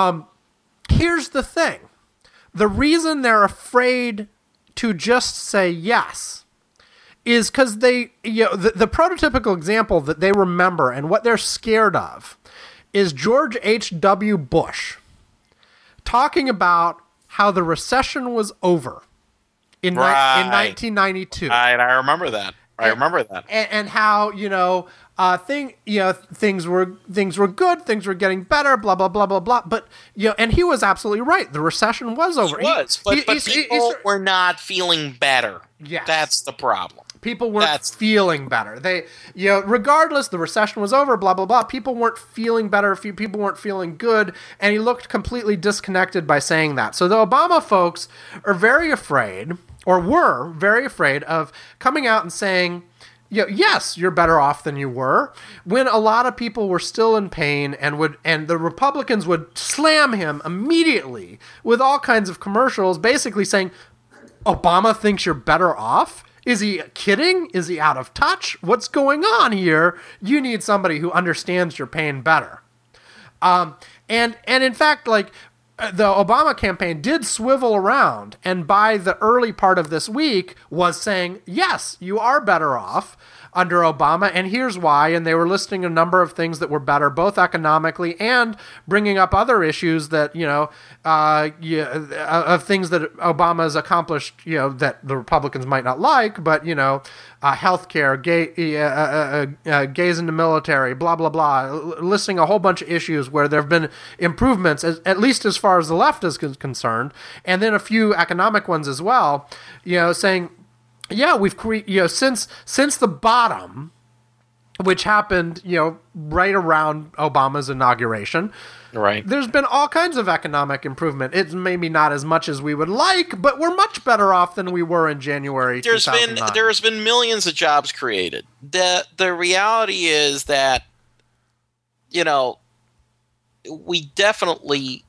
here's the thing: the reason they're afraid to just say yes is because they, the prototypical example that they remember and what they're scared of is George H.W. Bush talking about how the recession was over in 1992. Right, I remember that. And how, things were good, things were getting better, blah blah blah blah blah. But and he was absolutely right. The recession was over. But people were not feeling better. Yes. That's the problem. People weren't feeling better. They, regardless, the recession was over, blah, blah, blah. People weren't feeling better. People weren't feeling good. And he looked completely disconnected by saying that. So the Obama folks are very afraid, or were very afraid, of coming out and saying, yes, you're better off than you were, when a lot of people were still in pain and the Republicans would slam him immediately with all kinds of commercials basically saying, Obama thinks you're better off? Is he kidding? Is he out of touch? What's going on here? You need somebody who understands your pain better. And in fact, like, the Obama campaign did swivel around, and by the early part of this week was saying, yes, you are better off under Obama, and here's why. And they were listing a number of things that were better, both economically and bringing up other issues that, of things that Obama has accomplished, that the Republicans might not like, but, healthcare, gays in the military, blah, blah, blah, listing a whole bunch of issues where there have been improvements, at least as far as the left is concerned, and then a few economic ones as well, saying, yeah, we've created, since the bottom, which happened, right around Obama's inauguration. Right. There's been all kinds of economic improvement. It's maybe not as much as we would like, but we're much better off than we were in January 2009. There's been millions of jobs created. The reality is that, we definitely,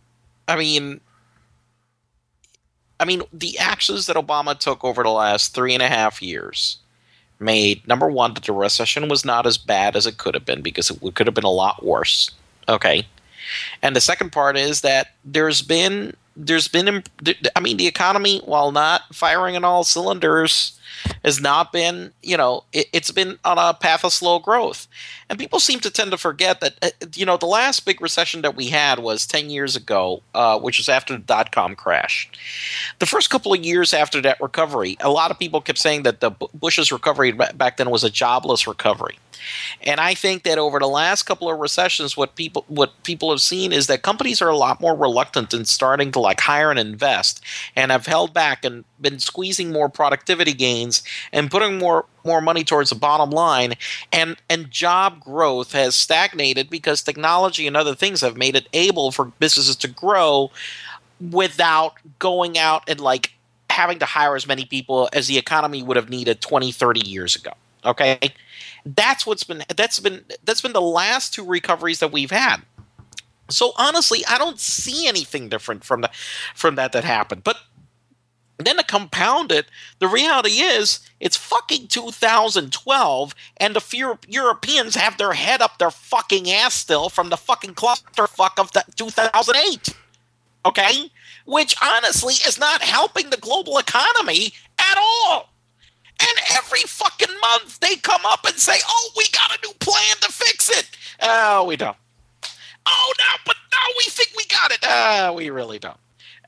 the actions that Obama took over the last 3.5 years made, number one, that the recession was not as bad as it could have been, because it could have been a lot worse. Okay. And the second part is that the economy, while not firing on all cylinders, has not been, it's been on a path of slow growth. And people seem to tend to forget that, the last big recession that we had was 10 years ago, which was after the dot-com crash. The first couple of years after that recovery, a lot of people kept saying that the Bush's recovery back then was a jobless recovery. And I think that over the last couple of recessions, what people have seen is that companies are a lot more reluctant in starting to hire and invest, and have held back and been squeezing more productivity gains and putting more money towards the bottom line, and job growth has stagnated because technology and other things have made it able for businesses to grow without going out and having to hire as many people as the economy would have needed 20, 30 years ago. Okay? That's been the last two recoveries that we've had. So honestly, I don't see anything different from that happened. But then to compound it, the reality is it's fucking 2012, and the Europeans have their head up their fucking ass still from the fucking clusterfuck of 2008. Okay? Which honestly is not helping the global economy at all. And every fucking month they come up and say, oh, we got a new plan to fix it. Oh, we don't. Oh, no, but now we think we got it. We really don't.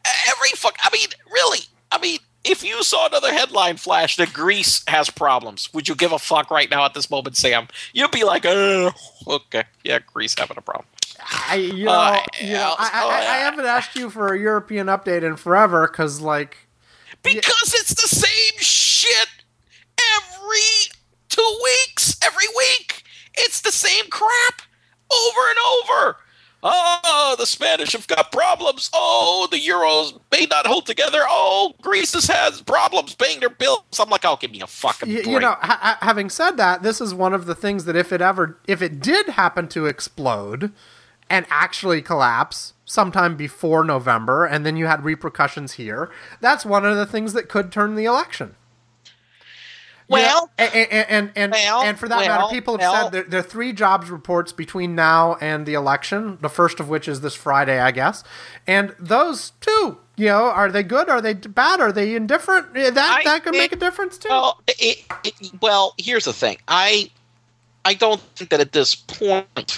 If you saw another headline flash that Greece has problems, would you give a fuck right now at this moment, Sam? You'd be like, okay, yeah, Greece having a problem. I haven't asked you for a European update in forever because Because it's the same shit every 2 weeks, every week. It's the same crap over and over. Oh, the Spanish have got problems. Oh, the Euros may not hold together. Oh, Greece has problems paying their bills. I'm like, oh, give me a fucking break. Having said that, this is one of the things that if it did happen to explode and actually collapse sometime before November, and then you had repercussions here, that's one of the things that could turn the election. Well, and for that matter, people have said there are 3 jobs reports between now and the election, the first of which is this Friday, I guess. And those 2, are they good? Are they bad? Are they indifferent? That could make a difference too. Well, here's the thing. I don't think that at this point,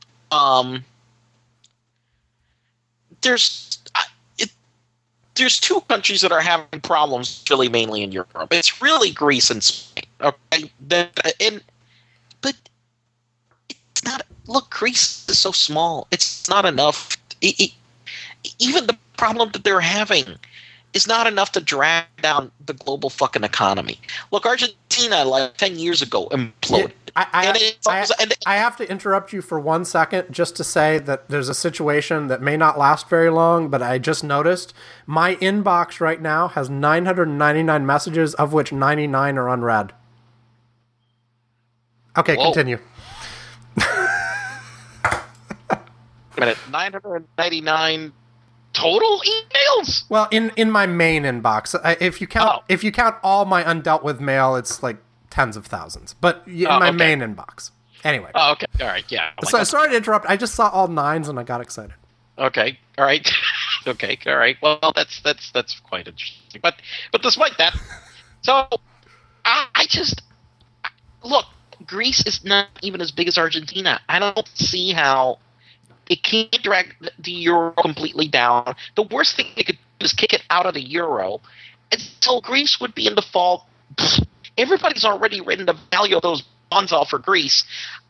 there's 2 countries that are having problems, really mainly in Europe. It's really Greece and Spain. Okay, but it's not. Look, Greece is so small. It's not enough. Even the problem that they're having is not enough to drag down the global fucking economy. Look, Argentina 10 years ago imploded. I have to interrupt you for 1 second just to say that there's a situation that may not last very long, but I just noticed my inbox right now has 999 messages, of which 99 are unread. Okay, Whoa. continue. A minute, 999 total emails? Well, in my main inbox, if you count all my undealt with mail, it's like tens of thousands. But in my okay. main inbox. Anyway. Oh, okay. All right. Yeah. So, sorry to interrupt. I just saw all 9s and I got excited. Okay. All right. Okay. All right. Well, that's quite interesting. But despite that, so I just look. Greece is not even as big as Argentina. I don't see how it can't drag the euro completely down. The worst thing they could do is kick it out of the euro, and so Greece would be in default. Everybody's already written the value of those bonds off for Greece.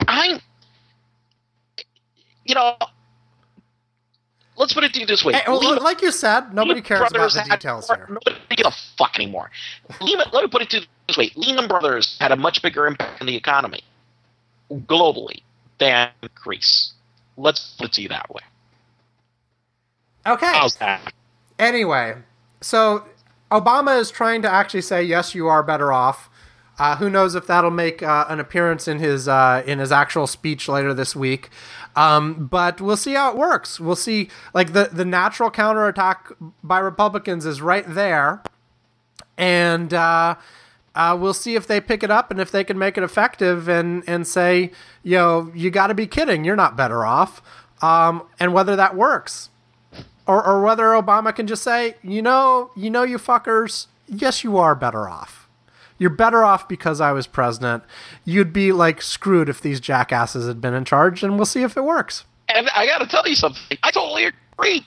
Let's put it this way. Hey, well, like you said, nobody cares about the details here. Nobody gives a fuck anymore. Let me put it this way. Lehman Brothers had a much bigger impact on the economy globally than Greece. Let's put it to you that way. Okay. How's that? Anyway, so Obama is trying to actually say, yes, you are better off. Who knows if that'll make an appearance in his actual speech later this week. But we'll see how it works. We'll see, like, the natural counterattack by Republicans is right there. And we'll see if they pick it up and if they can make it effective and say, you got to be kidding. You're not better off. And whether that works. Or whether Obama can just say, you fuckers, yes, you are better off. You're better off because I was president. You'd be, like, screwed if these jackasses had been in charge, and we'll see if it works. And I got to tell you something. I totally agree.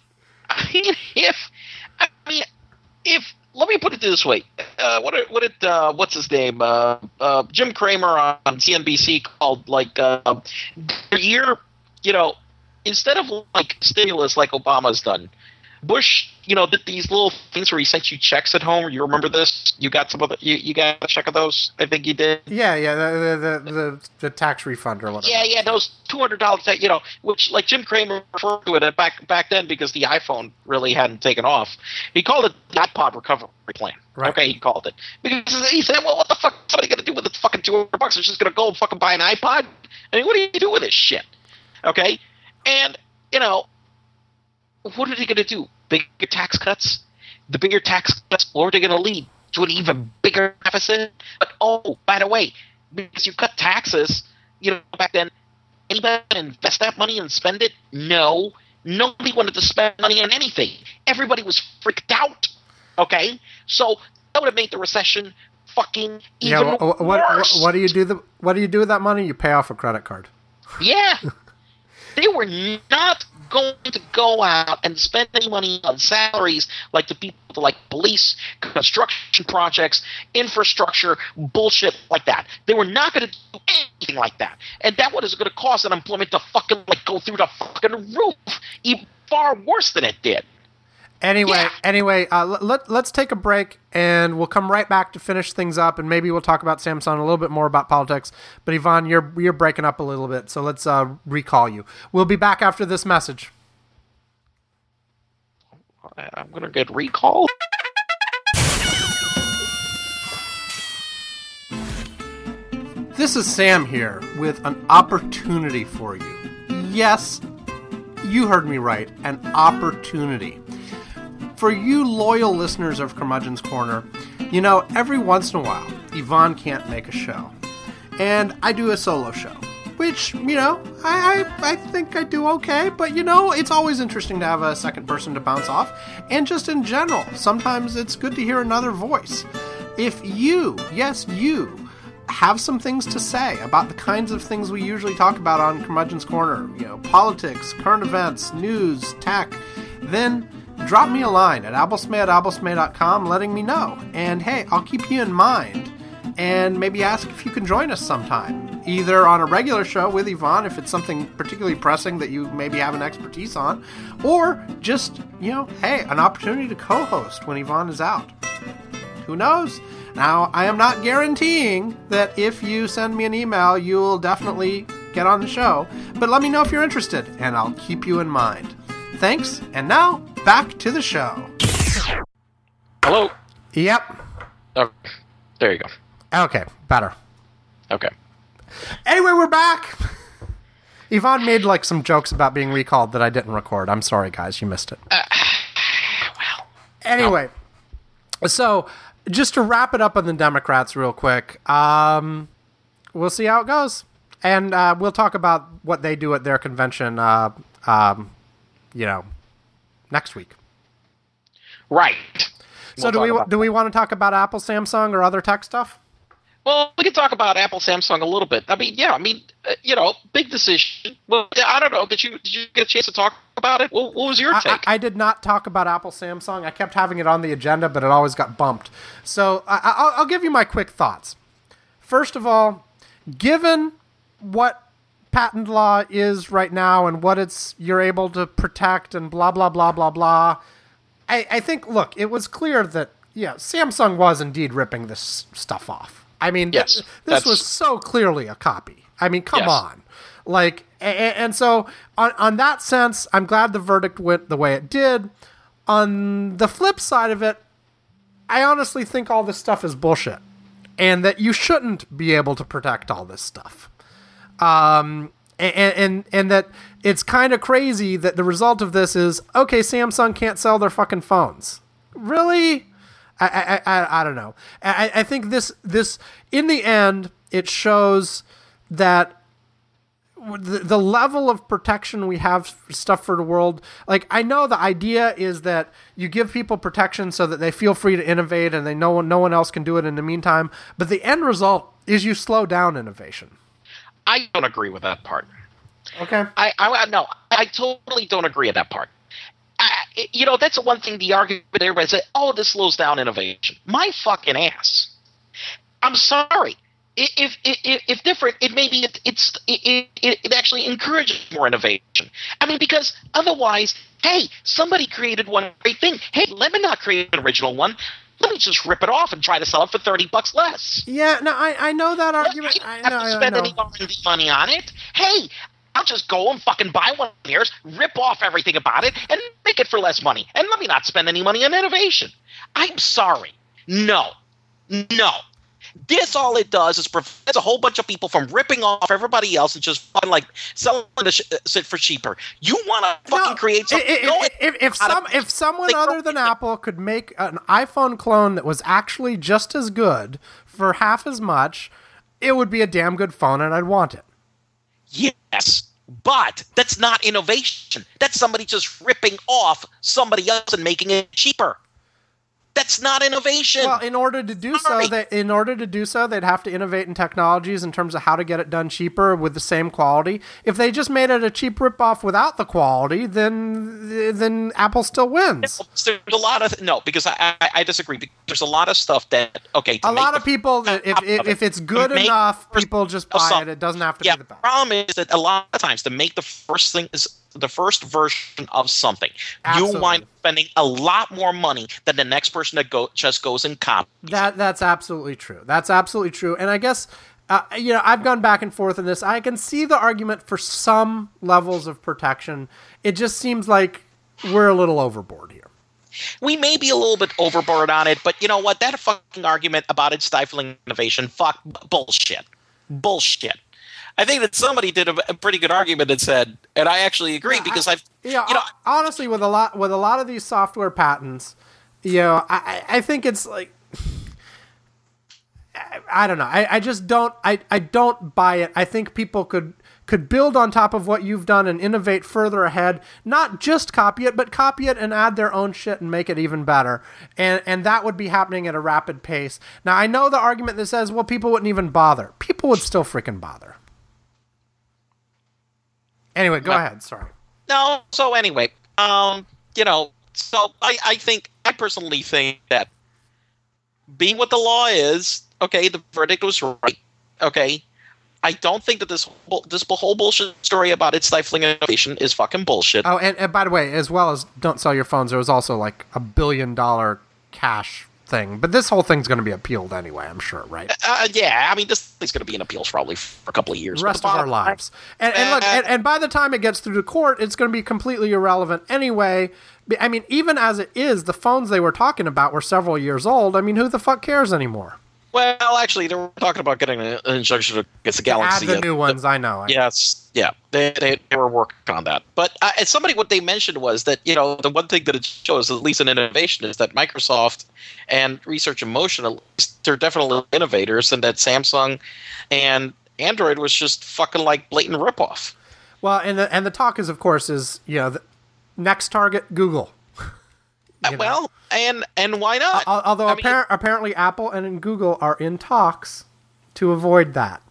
If let me put it this way. What's his name? Jim Cramer on CNBC called, like, the year, instead of, like, stimulus like Obama's done, Bush, did these little things where he sent you checks at home. You remember this? You got some of you got a check of those? I think you did. Yeah, the tax refund or whatever. Yeah, those $200, which, like, Jim Cramer referred to it back then because the iPhone really hadn't taken off. He called it the iPod recovery plan. Right. Okay, he called it because he said, "Well, what the fuck is somebody going to do with the fucking $200? They're just going to go and fucking buy an iPod? I mean, what do you do with this shit?" Okay, and what are they going to do? Bigger tax cuts? The bigger tax cuts, or are they going to lead to an even bigger deficit? But, oh, by the way, because you cut taxes, back then, anybody invest that money and spend it? No. Nobody wanted to spend money on anything. Everybody was freaked out. Okay? So that would have made the recession fucking even worse. What do you do? What do you do with that money? You pay off a credit card. Yeah. They were not going to go out and spend any money on salaries like the people, like police, construction projects, infrastructure, bullshit like that. They were not going to do anything like that. And that was going to cause unemployment to fucking, like, go through the fucking roof, even far worse than it did. Anyway, let's take a break, and we'll come right back to finish things up, and maybe we'll talk about Samsung a little bit more about politics. But Yvonne, you're breaking up a little bit, so let's recall you. We'll be back after this message. I'm going to get recalled. This is Sam here with an opportunity for you. Yes, you heard me right, an opportunity. For you loyal listeners of Curmudgeon's Corner, every once in a while, Yvonne can't make a show. And I do a solo show, which, I think I do okay, but, it's always interesting to have a second person to bounce off. And just in general, sometimes it's good to hear another voice. If you, yes, you, have some things to say about the kinds of things we usually talk about on Curmudgeon's Corner, politics, current events, news, tech, then drop me a line at abblesmay@abblesmay.com letting me know. And hey, I'll keep you in mind and maybe ask if you can join us sometime, either on a regular show with Yvonne if it's something particularly pressing that you maybe have an expertise on, or just, hey, an opportunity to co-host when Yvonne is out. Who knows? Now, I am not guaranteeing that if you send me an email, you'll definitely get on the show, but let me know if you're interested, and I'll keep you in mind. Thanks, and now, back to the show. Hello? Yep. Oh, there you go. Okay, better. Okay. Anyway, we're back. Yvonne made like some jokes about being recalled that I didn't record. I'm sorry, guys. You missed it. Anyway, so just to wrap it up on the Democrats real quick, we'll see how it goes. And we'll talk about what they do at their convention, next week. Right. So do we want to talk about Apple, Samsung, or other tech stuff? Well, we can talk about Apple, Samsung a little bit. Big decision. Well, I don't know. Did you get a chance to talk about it? What was your take? I did not talk about Apple, Samsung. I kept having it on the agenda, but it always got bumped. So I'll give you my quick thoughts. First of all, given what patent law is right now and what you're able to protect and blah, blah, blah, blah, blah, I think, look, it was clear that, Samsung was indeed ripping this stuff off. I mean, yes, this was so clearly a copy. I mean, come on. Like, and so on that sense, I'm glad the verdict went the way it did. On the flip side of it, I honestly think all this stuff is bullshit and that you shouldn't be able to protect all this stuff. And that it's kind of crazy that the result of this is, okay, Samsung can't sell their fucking phones. Really? I don't know. I think this in the end, it shows that the level of protection we have for stuff for the world. Like, I know the idea is that you give people protection so that they feel free to innovate and no one else can do it in the meantime. But the end result is you slow down innovation. I don't agree with that part. Okay. I totally don't agree with that part. That's the one thing, the argument everybody says, oh, this slows down innovation. My fucking ass. I'm sorry. If different, it maybe it actually encourages more innovation. I mean, because otherwise, hey, somebody created one great thing. Hey, let me not create an original one. Let me just rip it off and try to sell it for $30 less. Yeah, no, I know that argument. I don't have to spend any R&D money on it. Hey, I'll just go and fucking buy one of theirs, rip off everything about it, and make it for less money. And let me not spend any money on innovation. I'm sorry. No. This all it does is prevents a whole bunch of people from ripping off everybody else and just fucking like selling the shit for cheaper. You want to fucking create something? If someone other than Apple could make an iPhone clone that was actually just as good for half as much, it would be a damn good phone, and I'd want it. Yes, but that's not innovation. That's somebody just ripping off somebody else and making it cheaper. That's not innovation. Well, in order to do so, they'd have to innovate in technologies in terms of how to get it done cheaper with the same quality. If they just made it a cheap ripoff without the quality, then Apple still wins. There's a lot of because I disagree. There's a lot of stuff that a lot of people that if it's good enough, people just buy it. It doesn't have to be the best. The problem is that a lot of times to make the first thing is the first version of something, Absolutely. you wind up spending a lot more money than the next person that just goes and copies. That's absolutely true. That's absolutely true. And I guess I've gone back and forth in this. I can see the argument for some levels of protection. It just seems like we're a little overboard here. We may be a little bit overboard on it, but you know what? That fucking argument about it stifling innovation, bullshit. I think that somebody did a pretty good argument that said, and I actually agree because honestly, with a lot of these software patents, I think it's like, I don't know. I just don't. I don't buy it. I think people could build on top of what you've done and innovate further ahead. Not just copy it, but copy it and add their own shit and make it even better. And that would be happening at a rapid pace. Now, I know the argument that says, well, people wouldn't even bother. People would still freaking bother. Anyway, go ahead. Sorry. No. So anyway, so I personally think that being what the law is, okay, the verdict was right. Okay. I don't think that this whole bullshit story about it stifling innovation is fucking bullshit. Oh, and by the way, as well as don't sell your phones, there was also like $1 billion cash thing. But this whole thing's going to be appealed anyway, I'm sure, right? Yeah, I mean, this thing's going to be in appeals probably for a couple of years. The rest of our lives. And look, and by the time it gets through the court, it's going to be completely irrelevant anyway. I mean, even as it is, the phones they were talking about were several years old. I mean, who the fuck cares anymore? Well, actually, they were talking about getting an injunction against the Galaxy. Add the new ones, I know. Yes, yeah, they were working on that. But and somebody, what they mentioned was that the one thing that it shows, at least an innovation, is that Microsoft and Research in Motion, at least, they're definitely innovators, and that Samsung and Android was just fucking like blatant ripoff. Well, and the talk is, of course, the next target, Google. Well, and why not? Although apparently Apple and Google are in talks to avoid that.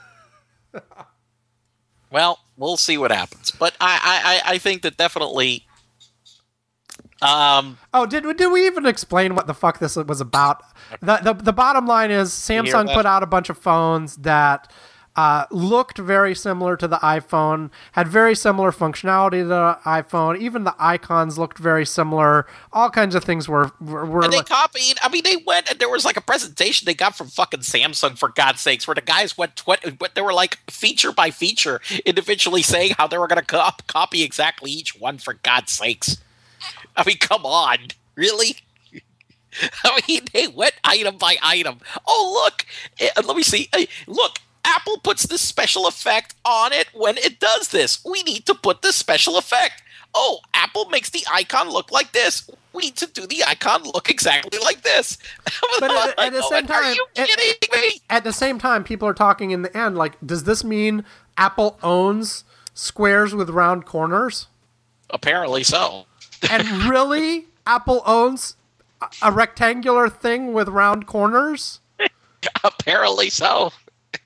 Well, we'll see what happens. But I think that definitely. Did we even explain what the fuck this was about? The bottom line is Samsung put out a bunch of phones that looked very similar to the iPhone, had very similar functionality to the iPhone. Even the icons looked very similar. All kinds of things were and they copied. I mean, they went and there was like a presentation they got from fucking Samsung, for God's sakes, where the guys went. They were like feature by feature, individually saying how they were going to copy exactly each one. For God's sakes, I mean, come on, really? I mean, they went item by item. Oh, look, let me see. Look. Apple puts this special effect on it when it does this. We need to put this special effect. Oh, Apple makes the icon look like this. We need to do the icon look exactly like this. But at the same time, are you kidding me? At the same time, people are talking in the end, like, does this mean Apple owns squares with round corners? Apparently so. And really? Apple owns a rectangular thing with round corners? Apparently so.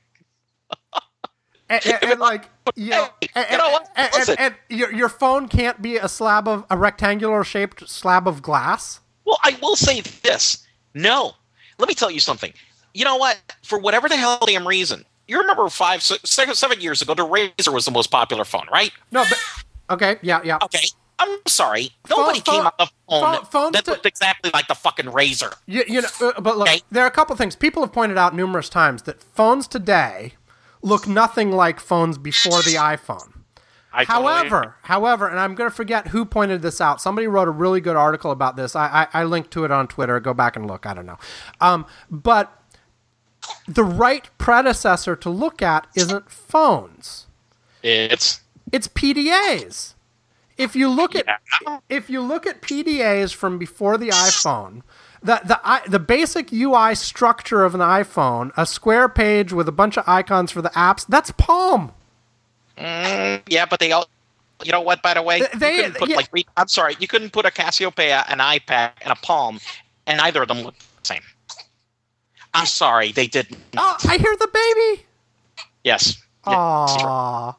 And like, you know what? And your phone can't be a rectangular shaped slab of glass. Well, I will say this. No. Let me tell you something. You know what? For whatever the hell damn reason, you remember 7 years ago, the Razr was the most popular phone, right? No, but okay, yeah. Okay, I'm sorry. Nobody came out of a phone that looked exactly like the fucking Razr. But look, there are a couple things. People have pointed out numerous times that phones today look nothing like phones before the iPhone. However, and I'm going to forget who pointed this out. Somebody wrote a really good article about this. I linked to it on Twitter. Go back and look. I don't know. But the right predecessor to look at isn't phones. It's PDAs. If you look at PDAs from before the iPhone, the basic UI structure of an iPhone, a square page with a bunch of icons for the apps, that's Palm. Yeah, but they all. You know what? By the way, I'm sorry, you couldn't put a Cassiopeia, an iPad, and a Palm, and either of them look the same. I'm sorry, they didn't. Oh, I hear the baby. Yes. Aww.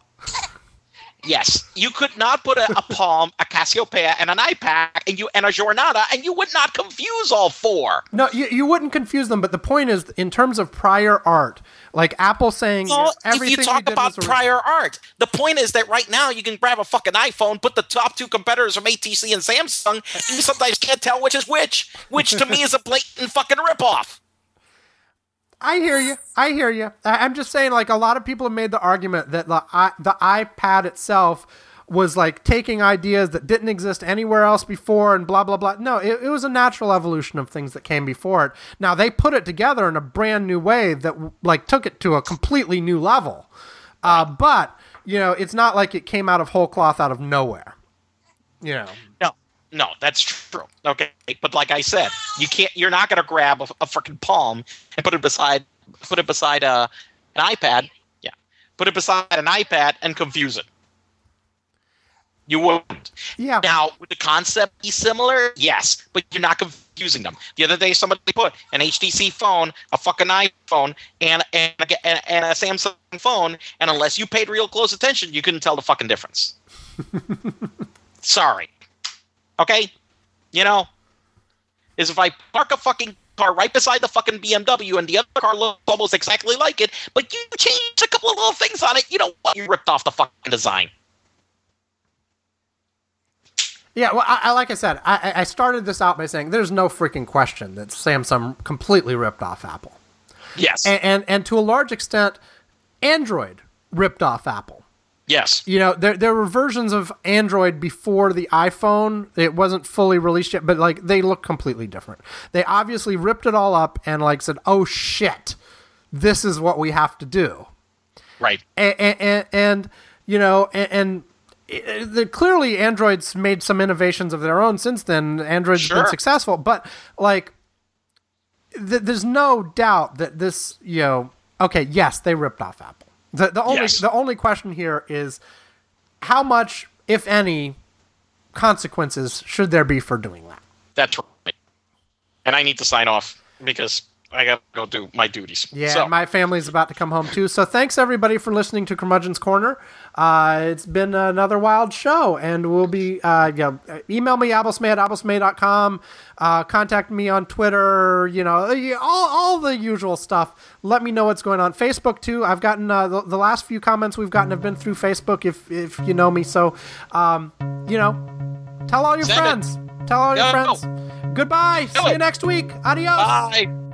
Yes, you could not put a Palm, a Cassiopeia, and an iPad, and a Jornada, and you would not confuse all four. No, you wouldn't confuse them. But the point is, in terms of prior art, like Apple saying, everything. If you talk about prior art, the point is that right now you can grab a fucking iPhone, put the top two competitors from HTC and Samsung, and you sometimes can't tell which is which to me is a blatant fucking ripoff. I hear you. I'm just saying, like, a lot of people have made the argument that the iPad itself was like taking ideas that didn't exist anywhere else before and blah, blah, blah. No, it was a natural evolution of things that came before it. Now, they put it together in a brand new way that, like, took it to a completely new level. But, it's not like it came out of whole cloth out of nowhere. No, that's true. Okay, but like I said, you're not going to grab a freaking Palm and put it beside an iPad. Yeah, put it beside an iPad and confuse it. You wouldn't. Yeah. Now, would the concept be similar? Yes, but you're not confusing them. The other day, somebody put an HTC phone, a fucking iPhone, and a Samsung phone, and unless you paid real close attention, you couldn't tell the fucking difference. Sorry. Okay? Is if I park a fucking car right beside the fucking BMW and the other car looks almost exactly like it, but you changed a couple of little things on it, you know what? You ripped off the fucking design. Yeah, well, like I said, I started this out by saying there's no freaking question that Samsung completely ripped off Apple. Yes. And to a large extent, Android ripped off Apple. Yes. You know, there were versions of Android before the iPhone. It wasn't fully released yet, but like they look completely different. They obviously ripped it all up and like said, "Oh shit, this is what we have to do." Right. And you know, clearly Android's made some innovations of their own since then. Android's been successful, but like there's no doubt that this, you know, okay, yes, they ripped off Apple. The only question here is how much, if any, consequences should there be for doing that? That's right. And I need to sign off because I got to go do my duties. Yeah, my family's about to come home too. So thanks everybody for listening to Curmudgeon's Corner. It's been another wild show, and we'll be email me abblesmay@abblesmay.com. Contact me on Twitter. You know, all the usual stuff. Let me know what's going on. Facebook too. I've gotten the last few comments we've gotten have been through Facebook. If you know me, so you know, tell all your friends. Tell all your friends. Goodbye. See you next week. Adios. Bye.